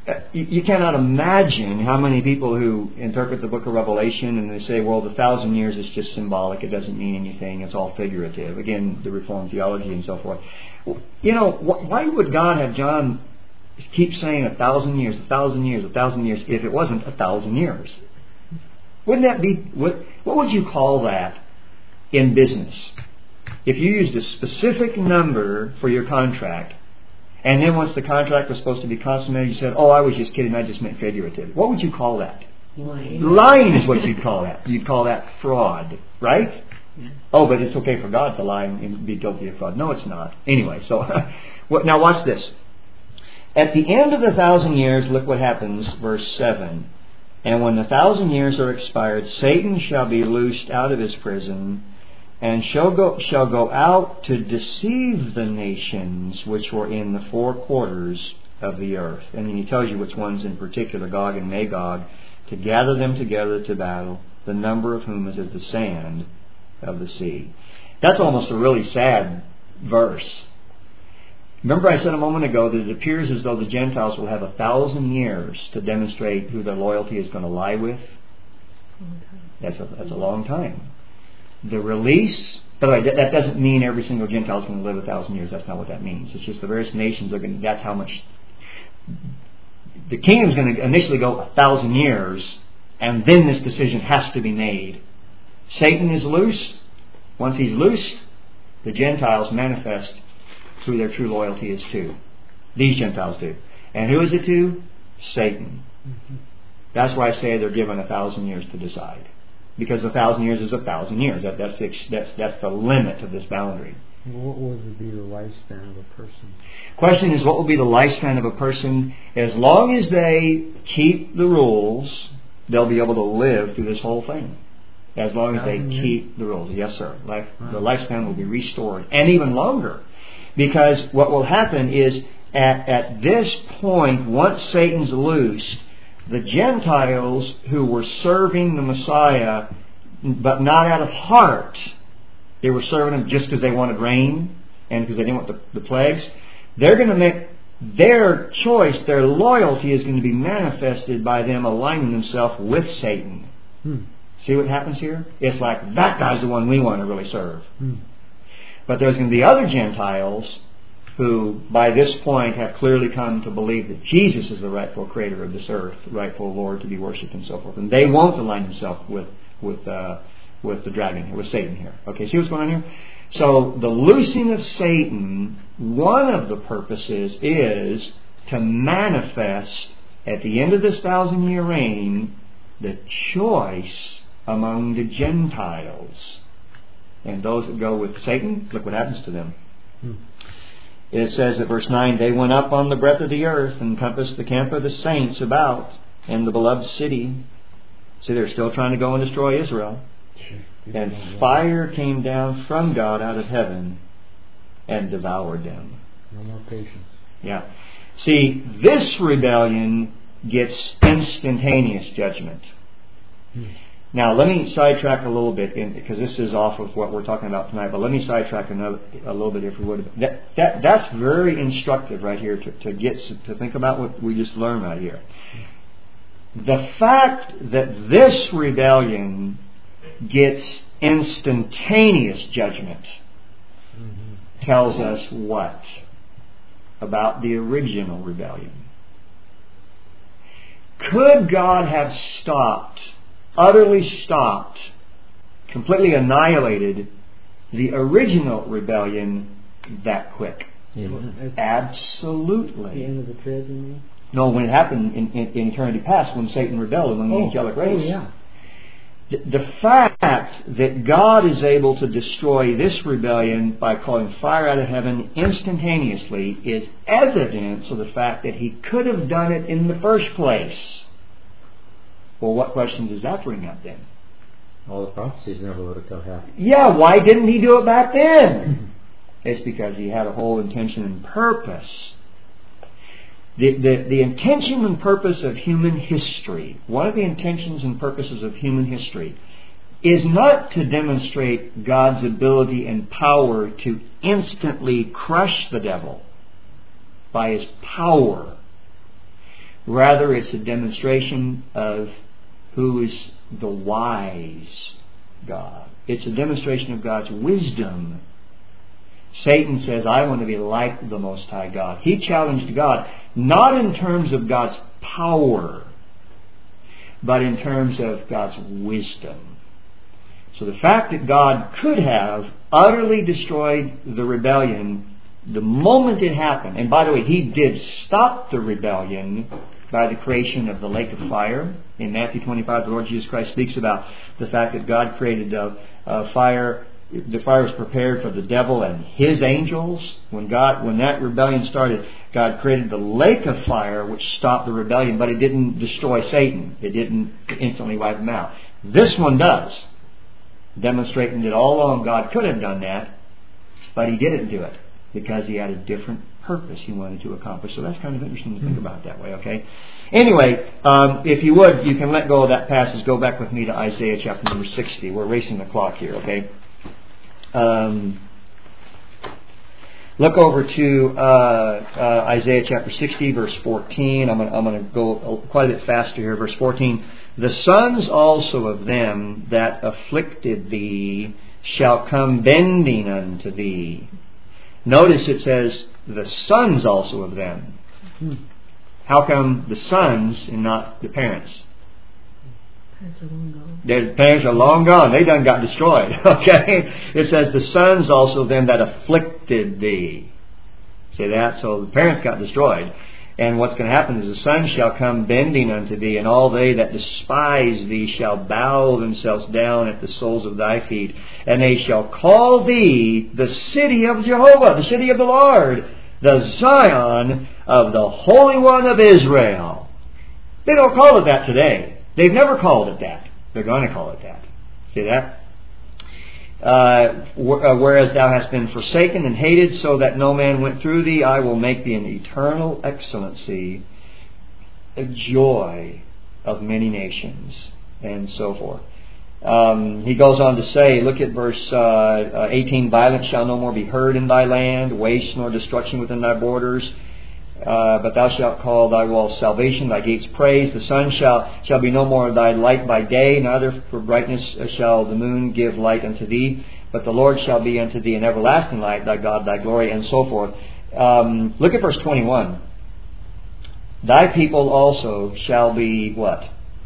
you, you cannot imagine how many people who interpret the book of Revelation and they say, well, the thousand years is just symbolic. It doesn't mean anything. It's all figurative. Again, the Reformed theology and so forth. You know, wh- why would God have John keep saying a thousand years, a thousand years, a thousand years, if it wasn't a thousand years? Wouldn't that be, what, what would you call that in business? If you used a specific number for your contract, and then once the contract was supposed to be consummated, you said, oh, I was just kidding, I just meant figurative. What would you call that? Lying. Lying is what you'd call that. You'd call that fraud, right? Yeah. Oh, but it's okay for God to lie and be guilty of fraud. No, it's not. Anyway, so now watch this. At the end of the thousand years, look what happens, verse seven. And when the thousand years are expired, Satan shall be loosed out of his prison, and shall go, shall go out to deceive the nations which were in the four quarters of the earth. And then he tells you which ones in particular, Gog and Magog, to gather them together to battle, the number of whom is as the sand of the sea. That's almost a really sad verse. Remember I said a moment ago that it appears as though the Gentiles will have a thousand years to demonstrate who their loyalty is going to lie with. That's a, that's a long time. The release, by the way, that, that doesn't mean every single Gentile is going to live a thousand years. That's not what that means. It's just the various nations are going to, that's how much. The kingdom is going to initially go a thousand years, and then this decision has to be made. Satan is loose. Once he's loosed, the Gentiles manifest who their true loyalty is to. These Gentiles do. And who is it to? Satan. Mm-hmm. That's why I say they're given a thousand years to decide. Because a thousand years is a thousand years. That, that's, the, that's, that's the limit of this boundary. What will be the lifespan of a person? Question is, what will be the lifespan of a person? As long as they keep the rules, they'll be able to live through this whole thing. As long as they keep the rules. Yes, sir. Life, the lifespan will be restored. And even longer. Because what will happen is, at, at this point, once Satan's loosed, the Gentiles who were serving the Messiah, but not out of heart, they were serving him just because they wanted rain and because they didn't want the, the plagues, they're going to make their choice, their loyalty is going to be manifested by them aligning themselves with Satan. Hmm. See what happens here? It's like, that guy's the one we want to really serve. Hmm. But there's going to be other Gentiles who, by this point, have clearly come to believe that Jesus is the rightful creator of this earth, rightful Lord to be worshipped and so forth. And they won't align themselves with with uh, with the dragon here, with Satan here. Okay, see what's going on here? So the loosing of Satan, one of the purposes is to manifest at the end of this thousand year reign the choice among the Gentiles. And those that go with Satan, look what happens to them. Hmm. It says at verse nine, they went up on the breadth of the earth and compassed the camp of the saints about and the beloved city. See, they're still trying to go and destroy Israel. And fire came down from God out of heaven and devoured them. No more patience. Yeah. See, this rebellion gets instantaneous judgment. Hmm. Now, let me sidetrack a little bit, in, because this is off of what we're talking about tonight, but let me sidetrack another, a little bit if we would. That, that, that's very instructive right here to, to get to think about what we just learned right here. The fact that this rebellion gets instantaneous judgment mm-hmm. tells us what about the original rebellion? Could God have stopped, utterly stopped, completely annihilated the original rebellion that quick? Yeah. Absolutely. The end of the trib, you mean? No, when it happened in, in, in eternity past, when Satan rebelled among oh, the angelic race. Oh, yeah. The, the fact that God is able to destroy this rebellion by calling fire out of heaven instantaneously is evidence of the fact that He could have done it in the first place. Well, what questions does that bring up then? All the prophecies never would have come happen. Yeah, why didn't He do it back then? It's because He had a whole intention and purpose. The, the, the intention and purpose of human history, one of the intentions and purposes of human history, is not to demonstrate God's ability and power to instantly crush the devil by His power, Rather, it's a demonstration of who is the wise God. It's a demonstration of God's wisdom. Satan says, I want to be like the Most High God. He challenged God, not in terms of God's power, but in terms of God's wisdom. So the fact that God could have utterly destroyed the rebellion the moment it happened, and by the way, He did stop the rebellion by the creation of the lake of fire. In Matthew twenty-five, the Lord Jesus Christ speaks about the fact that God created a, a fire. The fire was prepared for the devil and his angels. When God, when that rebellion started, God created the lake of fire, which stopped the rebellion, but it didn't destroy Satan. It didn't instantly wipe him out. This one does, demonstrating that all along God could have done that, but He didn't do it because He had a different purpose He wanted to accomplish. So that's kind of interesting to think about it that way, okay? Anyway, um, if you would, you can let go of that passage. Go back with me to Isaiah chapter number sixty. We're racing the clock here, okay? Um, look over to uh, uh, Isaiah chapter sixty, verse fourteen. I'm going I'm to go quite a bit faster here. Verse fourteen. The sons also of them that afflicted thee shall come bending unto thee. Notice it says, the sons also of them. Hmm. How come the sons and not the parents? Parents are long gone. Their parents are long gone. They done got destroyed. Okay? It says, the sons also of them that afflicted thee. See that? So the parents got destroyed. And what's going to happen is the sons shall come bending unto thee, and all they that despise thee shall bow themselves down at the soles of thy feet. And they shall call thee the city of Jehovah, the city of the Lord, the Zion of the Holy One of Israel. They don't call it that today. They've never called it that. They're going to call it that. See that? Uh, whereas thou hast been forsaken and hated, so that no man went through thee, I will make thee an eternal excellency, a joy of many nations, and so forth. Um, he goes on to say, look at verse uh, eighteen, violence shall no more be heard in thy land, waste nor destruction within thy borders. Uh, but thou shalt call thy walls salvation, thy gates praise. The sun shall shall be no more thy light by day, neither for brightness shall the moon give light unto thee. But the Lord shall be unto thee an everlasting light, thy God, thy glory, and so forth. Um, look at verse twenty-one. Thy people also shall be what?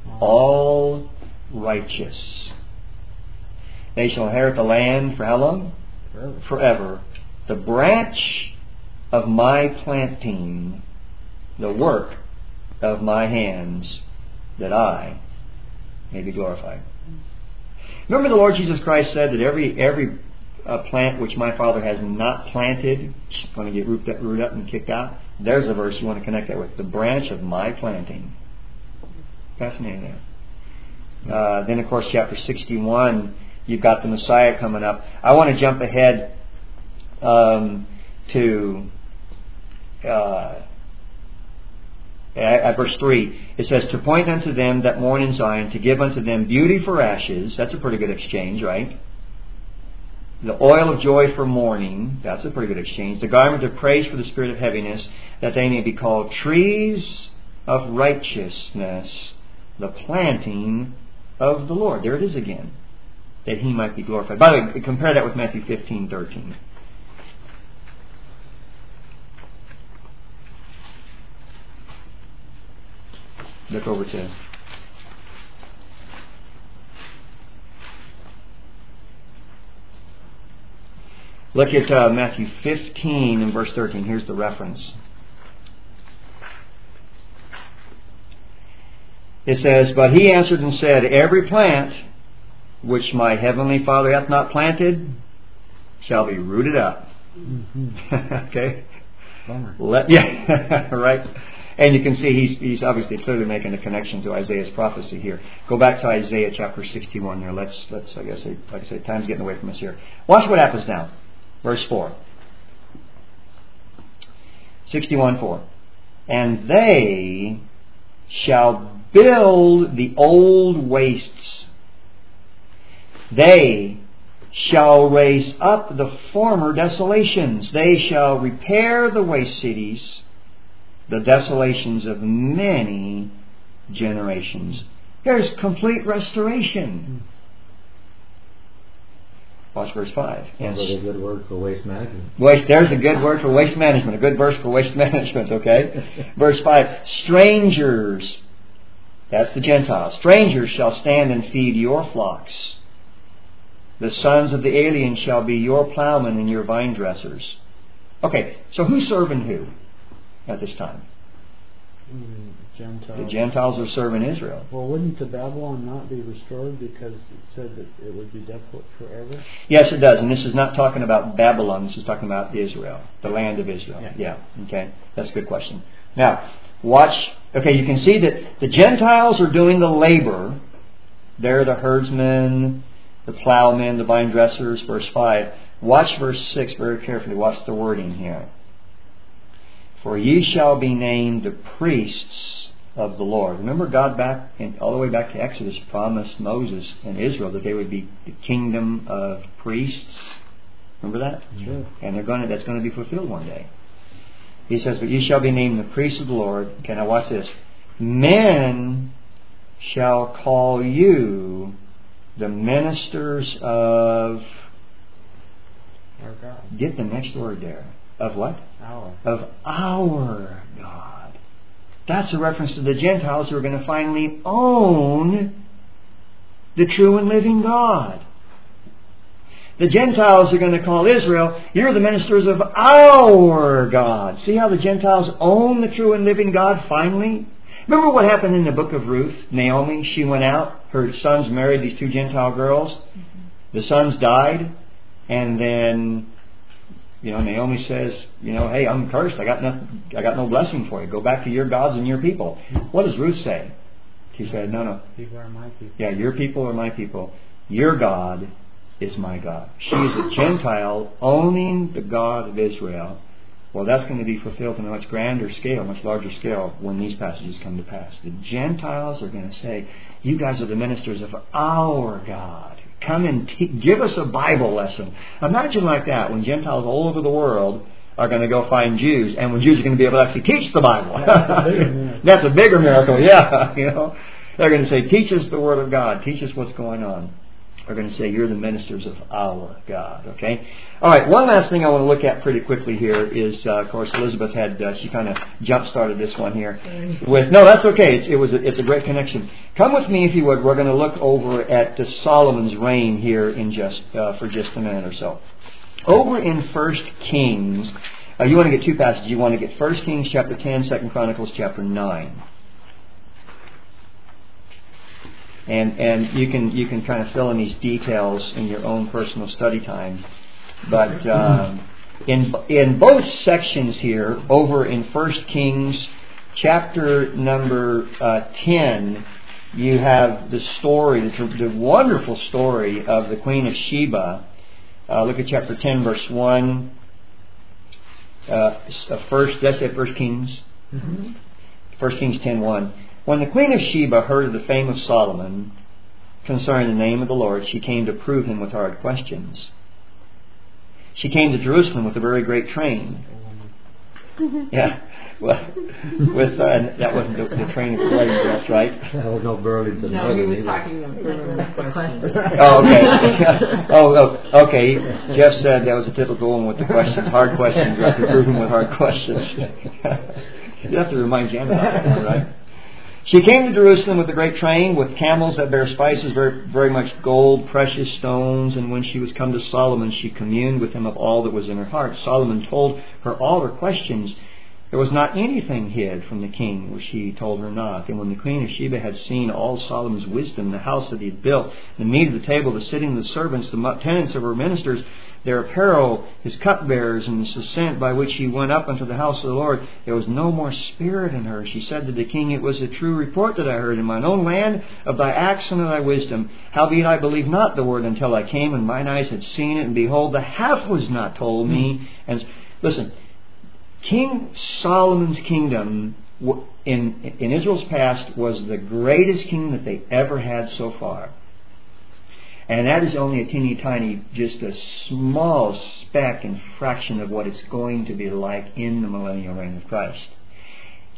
All righteous. They shall inherit the land for how long? Forever. Forever. The branch of my planting, the work of my hands, that I may be glorified. Remember the Lord Jesus Christ said that every every uh, plant which my Father has not planted is going to get rooted up, rooted up and kicked out. There's a verse you want to connect that with. The branch of my planting. Fascinating there. Uh, then of course chapter sixty-one, you've got the Messiah coming up. I want to jump ahead um, to Uh, at verse three, it says, to point unto them that mourn in Zion, to give unto them beauty for ashes. That's a pretty good exchange, right? The oil of joy for mourning. That's a pretty good exchange. The garment of praise for the spirit of heaviness, that they may be called trees of righteousness, the planting of the Lord. There it is again. That He might be glorified. By the way, compare that with Matthew fifteen thirteen. Look over to Look at uh, Matthew fifteen and verse thirteen. Here's the reference. It says, but He answered and said, every plant which my heavenly Father hath not planted shall be rooted up. Mm-hmm. Okay? Bummer. Let, yeah, right. And you can see he's, he's obviously clearly making a connection to Isaiah's prophecy here. Go back to Isaiah chapter sixty-one there. Let's, let's I guess, like I say, time's getting away from us here. Watch what happens now. Verse four. sixty-one four. And they shall build the old wastes. They shall raise up the former desolations. They shall repair the waste cities. the desolations of many generations. There's complete restoration. Watch verse five. Sounds like a good word for waste management. Waste, there's a good word for waste management. A good verse for waste management, okay? Verse five. Strangers, that's the Gentiles, strangers shall stand and feed your flocks. The sons of the alien shall be your plowmen and your vine dressers. Okay, so who's serving who at this time? Mm, Gentiles. The Gentiles are serving Israel. Well, wouldn't the Babylon not be restored because it said that it would be desolate forever? Yes, it does. And this is not talking about Babylon. This is talking about Israel, the land of Israel. Yeah. yeah. Okay. That's a good question. Now, watch. Okay, you can see that the Gentiles are doing the labor. They're the herdsmen, the plowmen, the vine dressers. Verse five. Watch verse six very carefully. Watch the wording here. For ye shall be named the priests of the Lord. Remember, God back in, all the way back to Exodus promised Moses and Israel that they would be the kingdom of priests. Remember that? Sure. And they're going to, that's going to be fulfilled one day. He says, but ye shall be named the priests of the Lord. Okay, now watch this. Men shall call you the ministers of... Our God. Get the next word there. Of what? Our. Of our God. That's a reference to the Gentiles who are going to finally own the true and living God. The Gentiles are going to call Israel, you're the ministers of our God. See how the Gentiles own the true and living God finally? Remember what happened in the book of Ruth? Naomi, she went out, her sons married these two Gentile girls. Mm-hmm. The sons died, and then... You know, Naomi says, you know, hey, I'm cursed. I got nothing. I got no blessing for you. Go back to your gods and your people. What does Ruth say? She said, no, no. People are my people. Yeah, your people are my people. Your God is my God. She is a Gentile owning the God of Israel. Well, that's going to be fulfilled on a much grander scale, much larger scale when these passages come to pass. The Gentiles are going to say, you guys are the ministers of our God. Come and te- give us a Bible lesson. Imagine like that when Gentiles all over the world are going to go find Jews, and when Jews are going to be able to actually teach the Bible. That's a bigger miracle. That's a bigger miracle, yeah. You know, they're going to say, teach us the Word of God. Teach us what's going on. They're going to say, you're the ministers of our God. Okay? All right, one last thing I want to look at pretty quickly here is, uh, of course, Elizabeth had, uh, she kind of jump-started this one here. With No, that's okay. It's, it was a, it's a great connection. Come with me, if you would. We're going to look over at uh, Solomon's reign here in just uh, for just a minute or so. Over in First Kings, uh, you want to get two passages. You want to get First Kings chapter ten, Second Chronicles chapter nine. And and you can you can kind of fill in these details in your own personal study time. But um, in in both sections here, over in First Kings chapter number uh, ten, you have the story, the, the wonderful story of the Queen of Sheba. Uh, look at chapter ten, verse one. Uh, first, that's it. First Kings. Mm-hmm. First Kings ten one. When the Queen of Sheba heard of the fame of Solomon concerning the name of the Lord, she came to prove him with hard questions. She came to Jerusalem with a very great train. Yeah, well, with uh, that wasn't the, the train of the wedding dress, right? That was no Burlington. No, he was talking about the question. Oh, okay. oh, oh, okay. Jeff said that was a typical one with the questions, hard questions. You have to prove him with hard questions. You have to remind Jan about that one, right? She came to Jerusalem with a great train, with camels that bear spices, very, very much gold, precious stones. And when she was come to Solomon, she communed with him of all that was in her heart. Solomon told her all her questions. There was not anything hid from the king which he told her not. And when the Queen of Sheba had seen all Solomon's wisdom, the house that he had built, the meat of the table, the sitting of the servants, the tenants of her ministers, their apparel, his cupbearers, and the ascent by which he went up unto the house of the Lord, there was no more spirit in her. She said to the king, it was a true report that I heard in mine own land of thy acts and of thy wisdom. Howbeit I believed not the word until I came, and mine eyes had seen it, and behold, the half was not told me. And listen, King Solomon's kingdom in, in Israel's past was the greatest kingdom that they ever had so far. And that is only a teeny tiny, just a small speck and fraction of what it's going to be like in the millennial reign of Christ.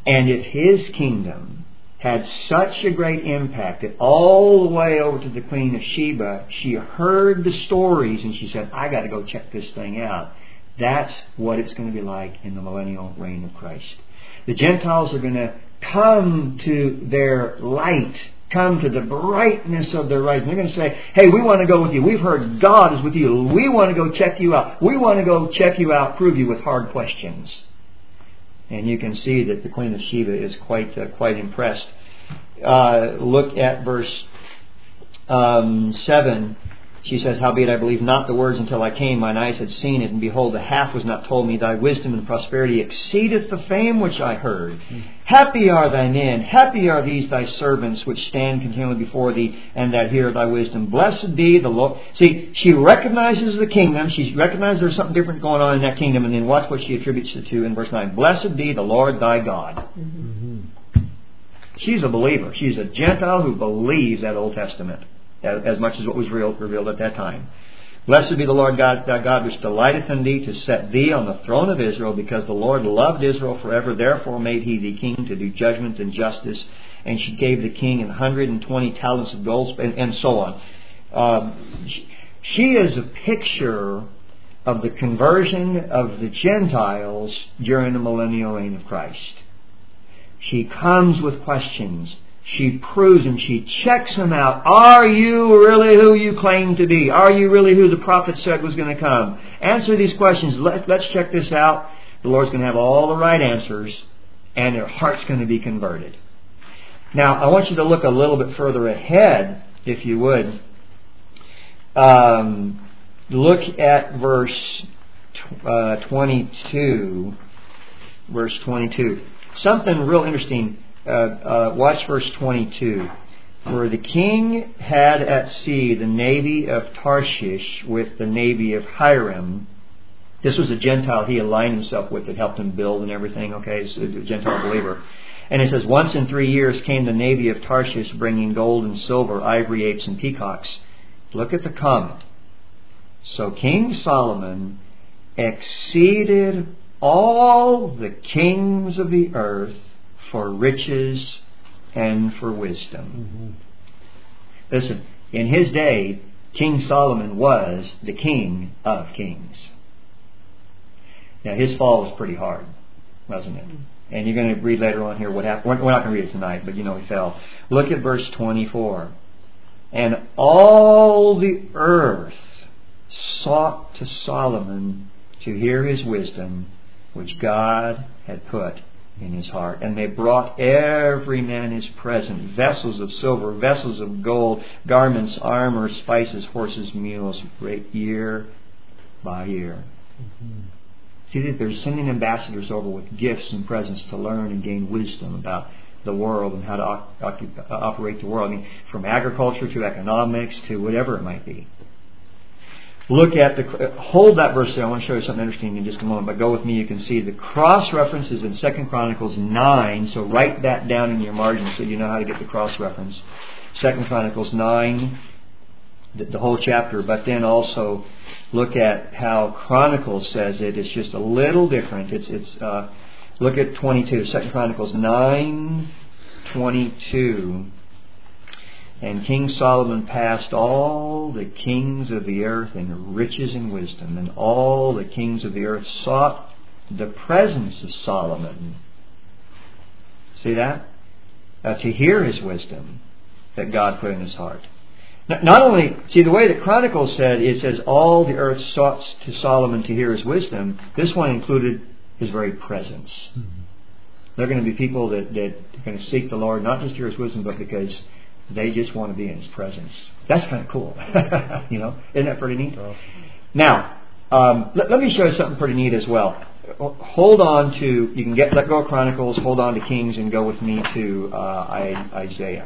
And if his kingdom had such a great impact that all the way over to the Queen of Sheba, she heard the stories and she said, I got to go check this thing out. That's what it's going to be like in the millennial reign of Christ. The Gentiles are going to come to their light, come to the brightness of their rising. They're going to say, hey, we want to go with you. We've heard God is with you. We want to go check you out. We want to go check you out, prove you with hard questions. And you can see that the Queen of Sheba is quite uh, quite impressed. Uh, look at verse um, seven. She says, howbeit I believe not the words until I came. Mine eyes had seen it, and behold, the half was not told me. Thy wisdom and prosperity exceedeth the fame which I heard. Mm. Happy are thy men, happy are these thy servants, which stand continually before thee, and that hear thy wisdom. Blessed be the Lord. See, she recognizes the kingdom. She recognizes there's something different going on in that kingdom, and then watch what she attributes it to in verse nine. Blessed be the Lord thy God. Mm-hmm. She's a believer. She's a Gentile who believes that Old Testament as much as what was revealed at that time. Blessed be the Lord God, thy God, which delighteth in thee to set thee on the throne of Israel, because the Lord loved Israel forever. Therefore made he thee king to do judgment and justice. And she gave the king an hundred and twenty talents of gold, and, and so on. Um, she, she is a picture of the conversion of the Gentiles during the millennial reign of Christ. She comes with questions. She proves them. She checks them out. Are you really who you claim to be? Are you really who the prophet said was going to come? Answer these questions. Let, let's check this out. The Lord's going to have all the right answers, and their heart's going to be converted. Now, I want you to look a little bit further ahead, if you would. Um, look at verse uh, twenty-two. Verse twenty-two. Something real interesting. Uh, uh, watch verse twenty-two. For the king had at sea the navy of Tarshish with the navy of Hiram. This was a Gentile he aligned himself with that helped him build and everything. Okay, so a Gentile believer. And it says, once in three years came the navy of Tarshish bringing gold and silver, ivory, apes, and peacocks. Look at the comment. So King Solomon exceeded all the kings of the earth for riches and for wisdom. Mm-hmm. Listen, in his day, King Solomon was the king of kings. Now, his fall was pretty hard, wasn't it? And you're going to read later on here what happened. We're not going to read it tonight, but you know he fell. Look at verse twenty-four. And all the earth sought to Solomon to hear his wisdom, which God had put in his heart. And they brought every man his present, vessels of silver, vessels of gold, garments, armor, spices, horses, mules, year by year. Mm-hmm. See that they're sending ambassadors over with gifts and presents to learn and gain wisdom about the world and how to op- operate the world. I mean, from agriculture to economics to whatever it might be. Look at the, hold that verse there. I want to show you something interesting in just a moment, but go with me. You can see the cross references in Second Chronicles nine, so write that down in your margin so you know how to get the cross reference. Second Chronicles nine, the, the whole chapter, but then also look at how Chronicles says it. It's just a little different. It's, it's, uh, look at twenty-two, Second Chronicles nine, twenty-two. And King Solomon passed all the kings of the earth in riches and wisdom, and all the kings of the earth sought the presence of Solomon. See that? Uh, to hear his wisdom that God put in his heart. Not only, see the way that Chronicles said, it says all the earth sought to Solomon to hear his wisdom. This one included his very presence. Mm-hmm. There are going to be people that, that are going to seek the Lord, not just to hear his wisdom, but because they just want to be in his presence. That's kind of cool. You know, isn't that pretty neat? Now, um, let, let me show you something pretty neat as well. Hold on to, you can get let go of Chronicles, hold on to Kings, and go with me to uh, Isaiah.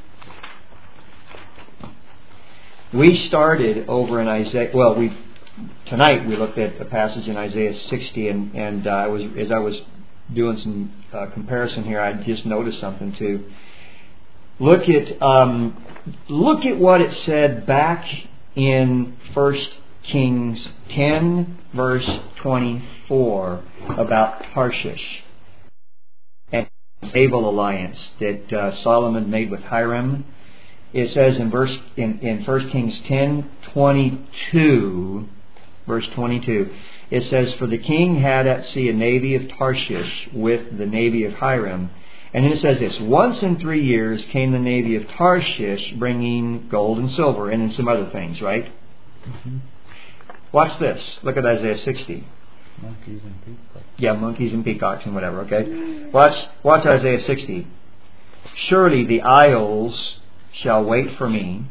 We started over in Isaiah. Well, we tonight we looked at a passage in Isaiah sixty, and and uh, I was as I was doing some uh, comparison here, I just noticed something too. Look at um, look at what it said back in First Kings ten, verse twenty-four, about Tarshish. And Babel alliance that uh, Solomon made with Hiram. It says in verse in, in First Kings ten twenty-two, verse twenty-two, it says, "For the king had at sea a navy of Tarshish with the navy of Hiram." And then it says this, "Once in three years came the navy of Tarshish bringing gold and silver," and then some other things, right? Mm-hmm. Watch this. Look at Isaiah sixty. Monkeys and peacocks. Yeah, monkeys and peacocks and whatever, okay? Watch, watch Isaiah sixty. "Surely the isles shall wait for me.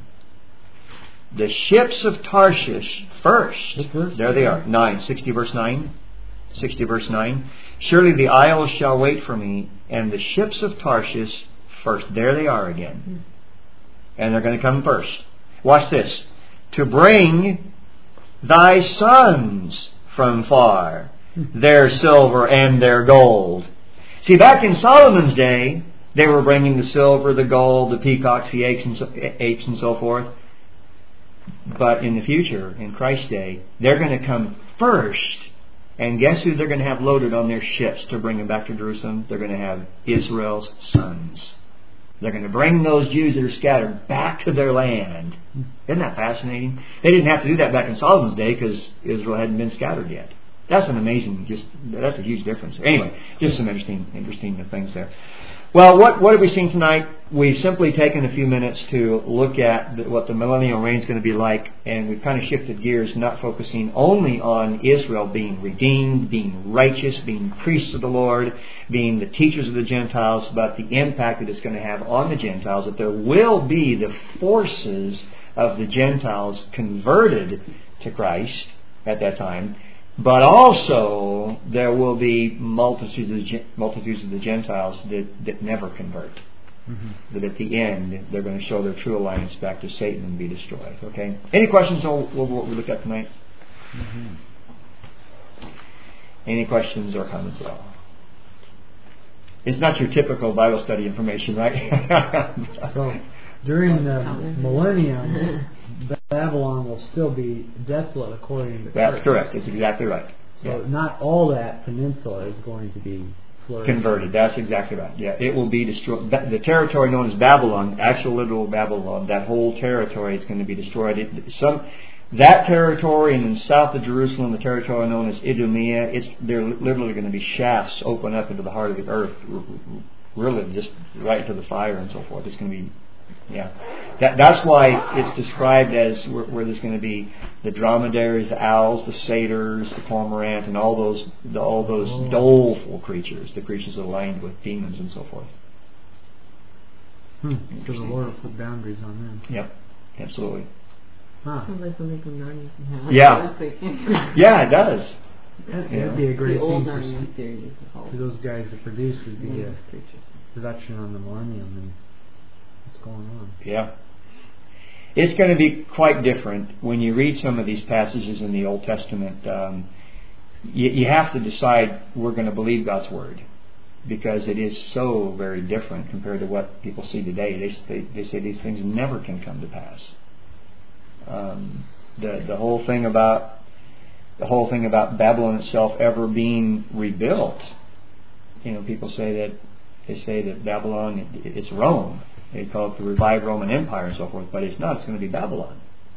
The ships of Tarshish first." There they are. nine. sixty verse nine. sixty verse nine. "Surely the isles shall wait for me, and the ships of Tarshish first." There they are again. And they're going to come first. Watch this. "To bring thy sons from far, their silver and their gold." See, back in Solomon's day, they were bringing the silver, the gold, the peacocks, the apes and so, apes and so forth. But in the future, in Christ's day, they're going to come first. And guess who they're going to have loaded on their ships to bring them back to Jerusalem? They're going to have Israel's sons. They're going to bring those Jews that are scattered back to their land. Isn't that fascinating? They didn't have to do that back in Solomon's day because Israel hadn't been scattered yet. That's an amazing, just that's a huge difference. Anyway, just some interesting, interesting things there. Well, what what have we seen tonight? We've simply taken a few minutes to look at the, what the millennial reign is going to be like, and we've kind of shifted gears, not focusing only on Israel being redeemed, being righteous, being priests of the Lord, being the teachers of the Gentiles, but the impact that it's going to have on the Gentiles, that there will be the forces of the Gentiles converted to Christ at that time. But also, there will be multitudes of the, multitudes of the Gentiles that, that never convert. Mm-hmm. That at the end, they're going to show their true alliance back to Satan and be destroyed. Okay? Any questions on what we look at tonight? Mm-hmm. Any questions or comments at all? It's not your typical Bible study information, right? So, during the millennium, Babylon will still be desolate according to That's Christ. correct. That's exactly right. So yeah. not all that peninsula is going to be flourishing. Converted. That's exactly right. Yeah, it will be destroyed. The territory known as Babylon, actual literal Babylon, that whole territory is going to be destroyed. It, some that territory, and in south of Jerusalem, the territory known as Idumea, it's they're literally going to be shafts open up into the heart of the earth, really just right to the fire and so forth. It's going to be. Yeah, that, that's why it's described as where, where there's going to be the dromedaries, the owls, the satyrs, the cormorant, and all those the, all those oh. doleful creatures, the creatures aligned with demons and so forth. Hmm. So the Lord will put boundaries on them. Yep, absolutely. Huh. Sounds like Narnia. Yeah, yeah, it does. That would be a great the thing for, for those guys to produce. Would be yeah. a production on the millennium and. What's going on? Yeah. It's going to be quite different when you read some of these passages in the Old Testament. Um, you, you have to decide we're going to believe God's Word because it is so very different compared to what people see today. They, they, they say these things never can come to pass. Um, the the whole thing about the whole thing about Babylon itself ever being rebuilt. You know, people say that they say that Babylon it, it's Rome. They call it the revived Roman Empire and so forth, but it's not. It's going to be Babylon.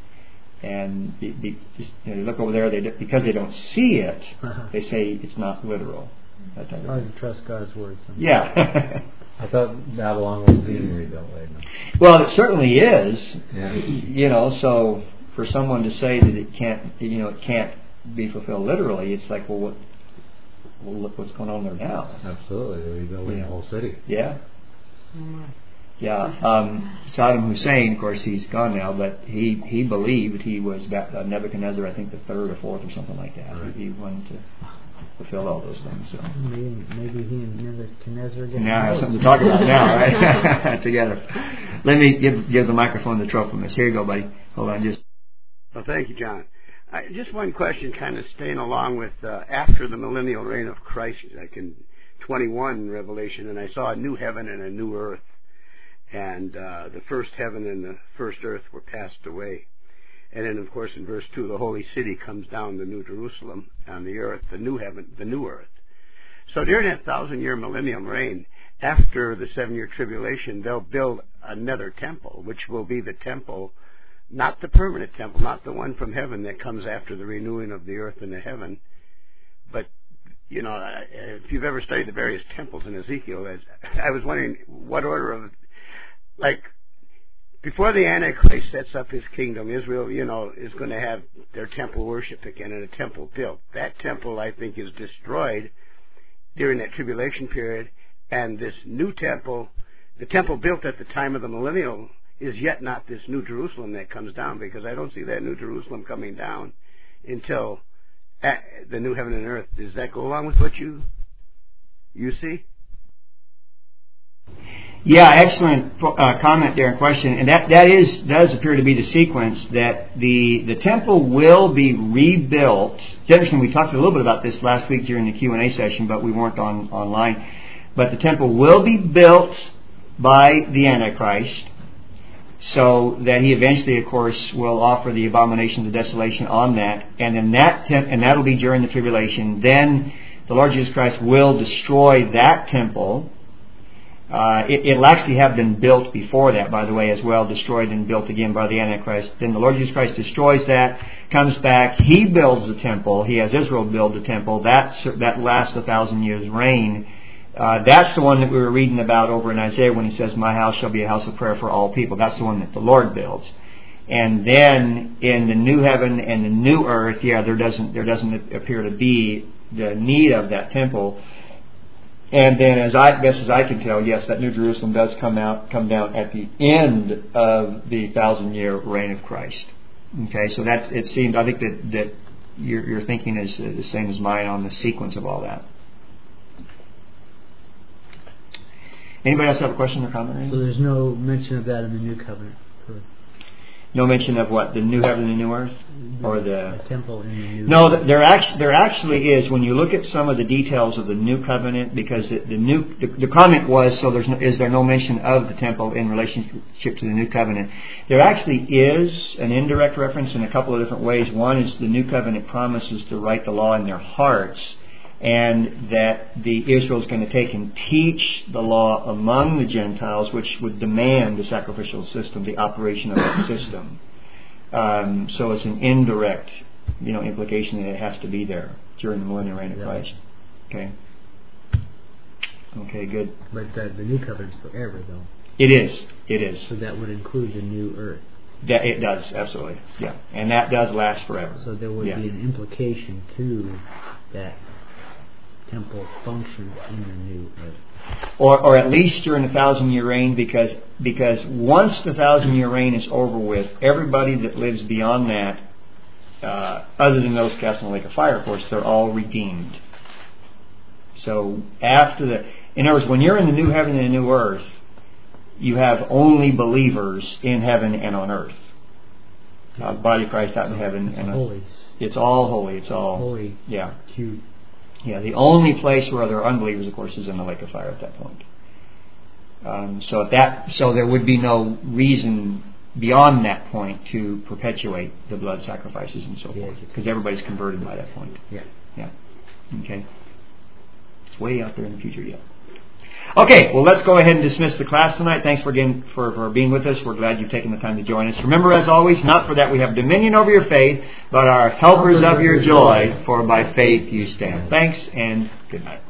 And be, be, just, you know, they look over there, they because they don't see it, uh-huh. they say it's not literal. That type of I can trust God's word. Sometimes. Yeah. I thought Babylon was being rebuilt right now. Well, it certainly is. Yeah. You know, so for someone to say that it can't, you know, it can't be fulfilled literally, it's like, well, what? Well, look what's going on there now. Absolutely, they're rebuilding yeah. the whole city. Yeah. Mm-hmm. Yeah, um, Saddam Hussein, of course, he's gone now, but he, he believed he was uh, Nebuchadnezzar, I think the third or fourth or something like that. Right. He, he wanted to fulfill all those things. So maybe, maybe he and Nebuchadnezzar get now I have something to talk about now, right? Together. Let me give give the microphone to Trophimus. Here you go, buddy. Hold on, just. Well, thank you, John. I, just one question, kind of staying along with uh, after the millennial reign of Christ, like in twenty-one in Revelation, and I saw a new heaven and a new earth. And uh, the first heaven and the first earth were passed away. And then, of course, in verse two, the holy city comes down, the new Jerusalem, on the earth, the new heaven, the new earth. So during that thousand-year millennium reign, after the seven-year tribulation, they'll build another temple, which will be the temple, not the permanent temple, not the one from heaven that comes after the renewing of the earth and the heaven, but, you know, if you've ever studied the various temples in Ezekiel, I was wondering what order of, like, before the Antichrist sets up his kingdom, Israel, you know, is going to have their temple worship again and a temple built. That temple, I think, is destroyed during that tribulation period, and this new temple, the temple built at the time of the millennial, is yet not this New Jerusalem that comes down, because I don't see that New Jerusalem coming down until the new heaven and earth. Does that go along with what you you see? Yeah, excellent uh, comment there and question, and that that is does appear to be the sequence, that the the temple will be rebuilt. It's interesting. We talked a little bit about this last week during the Q and A session, but we weren't on online. But the temple will be built by the Antichrist, so that he eventually, of course, will offer the abomination of desolation on that, and then that temp- and that'll be during the tribulation. Then the Lord Jesus Christ will destroy that temple. Uh, it, it'll actually have been built before that, by the way, as well, destroyed and built again by the Antichrist. Then the Lord Jesus Christ destroys that, comes back, He builds the temple. He has Israel build the temple. That's, that lasts a thousand years' reign. Uh, that's the one that we were reading about over in Isaiah when He says, "My house shall be a house of prayer for all people." That's the one that the Lord builds. And then in the new heaven and the new earth, yeah, there doesn't there doesn't appear to be the need of that temple. And then, as I best as I can tell, yes, that New Jerusalem does come out, come down at the end of the thousand-year reign of Christ. Okay, so that's it. Seems I think that that your your thinking is the same as mine on the sequence of all that. Anybody else have a question or comment? So there's no mention of that in the New Covenant. No mention of what? The new heaven and the new earth? Or the... the temple in the new No, there actually, there actually is. When you look at some of the details of the new covenant, because the, the new the, the comment was, so there's no, is there no mention of the temple in relationship to the new covenant? There actually is an indirect reference in a couple of different ways. One is the new covenant promises to write the law in their hearts, and that the Israel is going to take and teach the law among the Gentiles, which would demand the sacrificial system, the operation of that system. Um, so it's an indirect, you know, implication that it has to be there during the millennial reign of Christ. Okay. Okay, good. But the, the new covenant's forever, though. It is. It is. So that would include the new earth. That it does, absolutely. Yeah, and that does last forever. So there would yeah. be an implication to that temple function in the new earth. Or, or at least during the thousand year reign, because because once the thousand year reign is over with, everybody that lives beyond that, uh, other than those cast in the lake of fire, of course, they're all redeemed. So after the, in other words, when you're in the new heaven and the new earth, you have only believers in heaven and on earth. Uh, body of Christ out in heaven. It's and holy. It's all holy. It's all holy. Yeah. Cute. Yeah, the only place where there are unbelievers, of course, is in the lake of fire at that point. Um, so at that, so there would be no reason beyond that point to perpetuate the blood sacrifices and so yeah, forth, because everybody's converted by that point. Yeah. Yeah. Okay. It's way out there in the future yet. Okay, well, let's go ahead and dismiss the class tonight. Thanks for again for, for being with us. We're glad you've taken the time to join us. Remember, as always, not for that we have dominion over your faith, but are helpers of your joy, for by faith you stand. Thanks, and good night.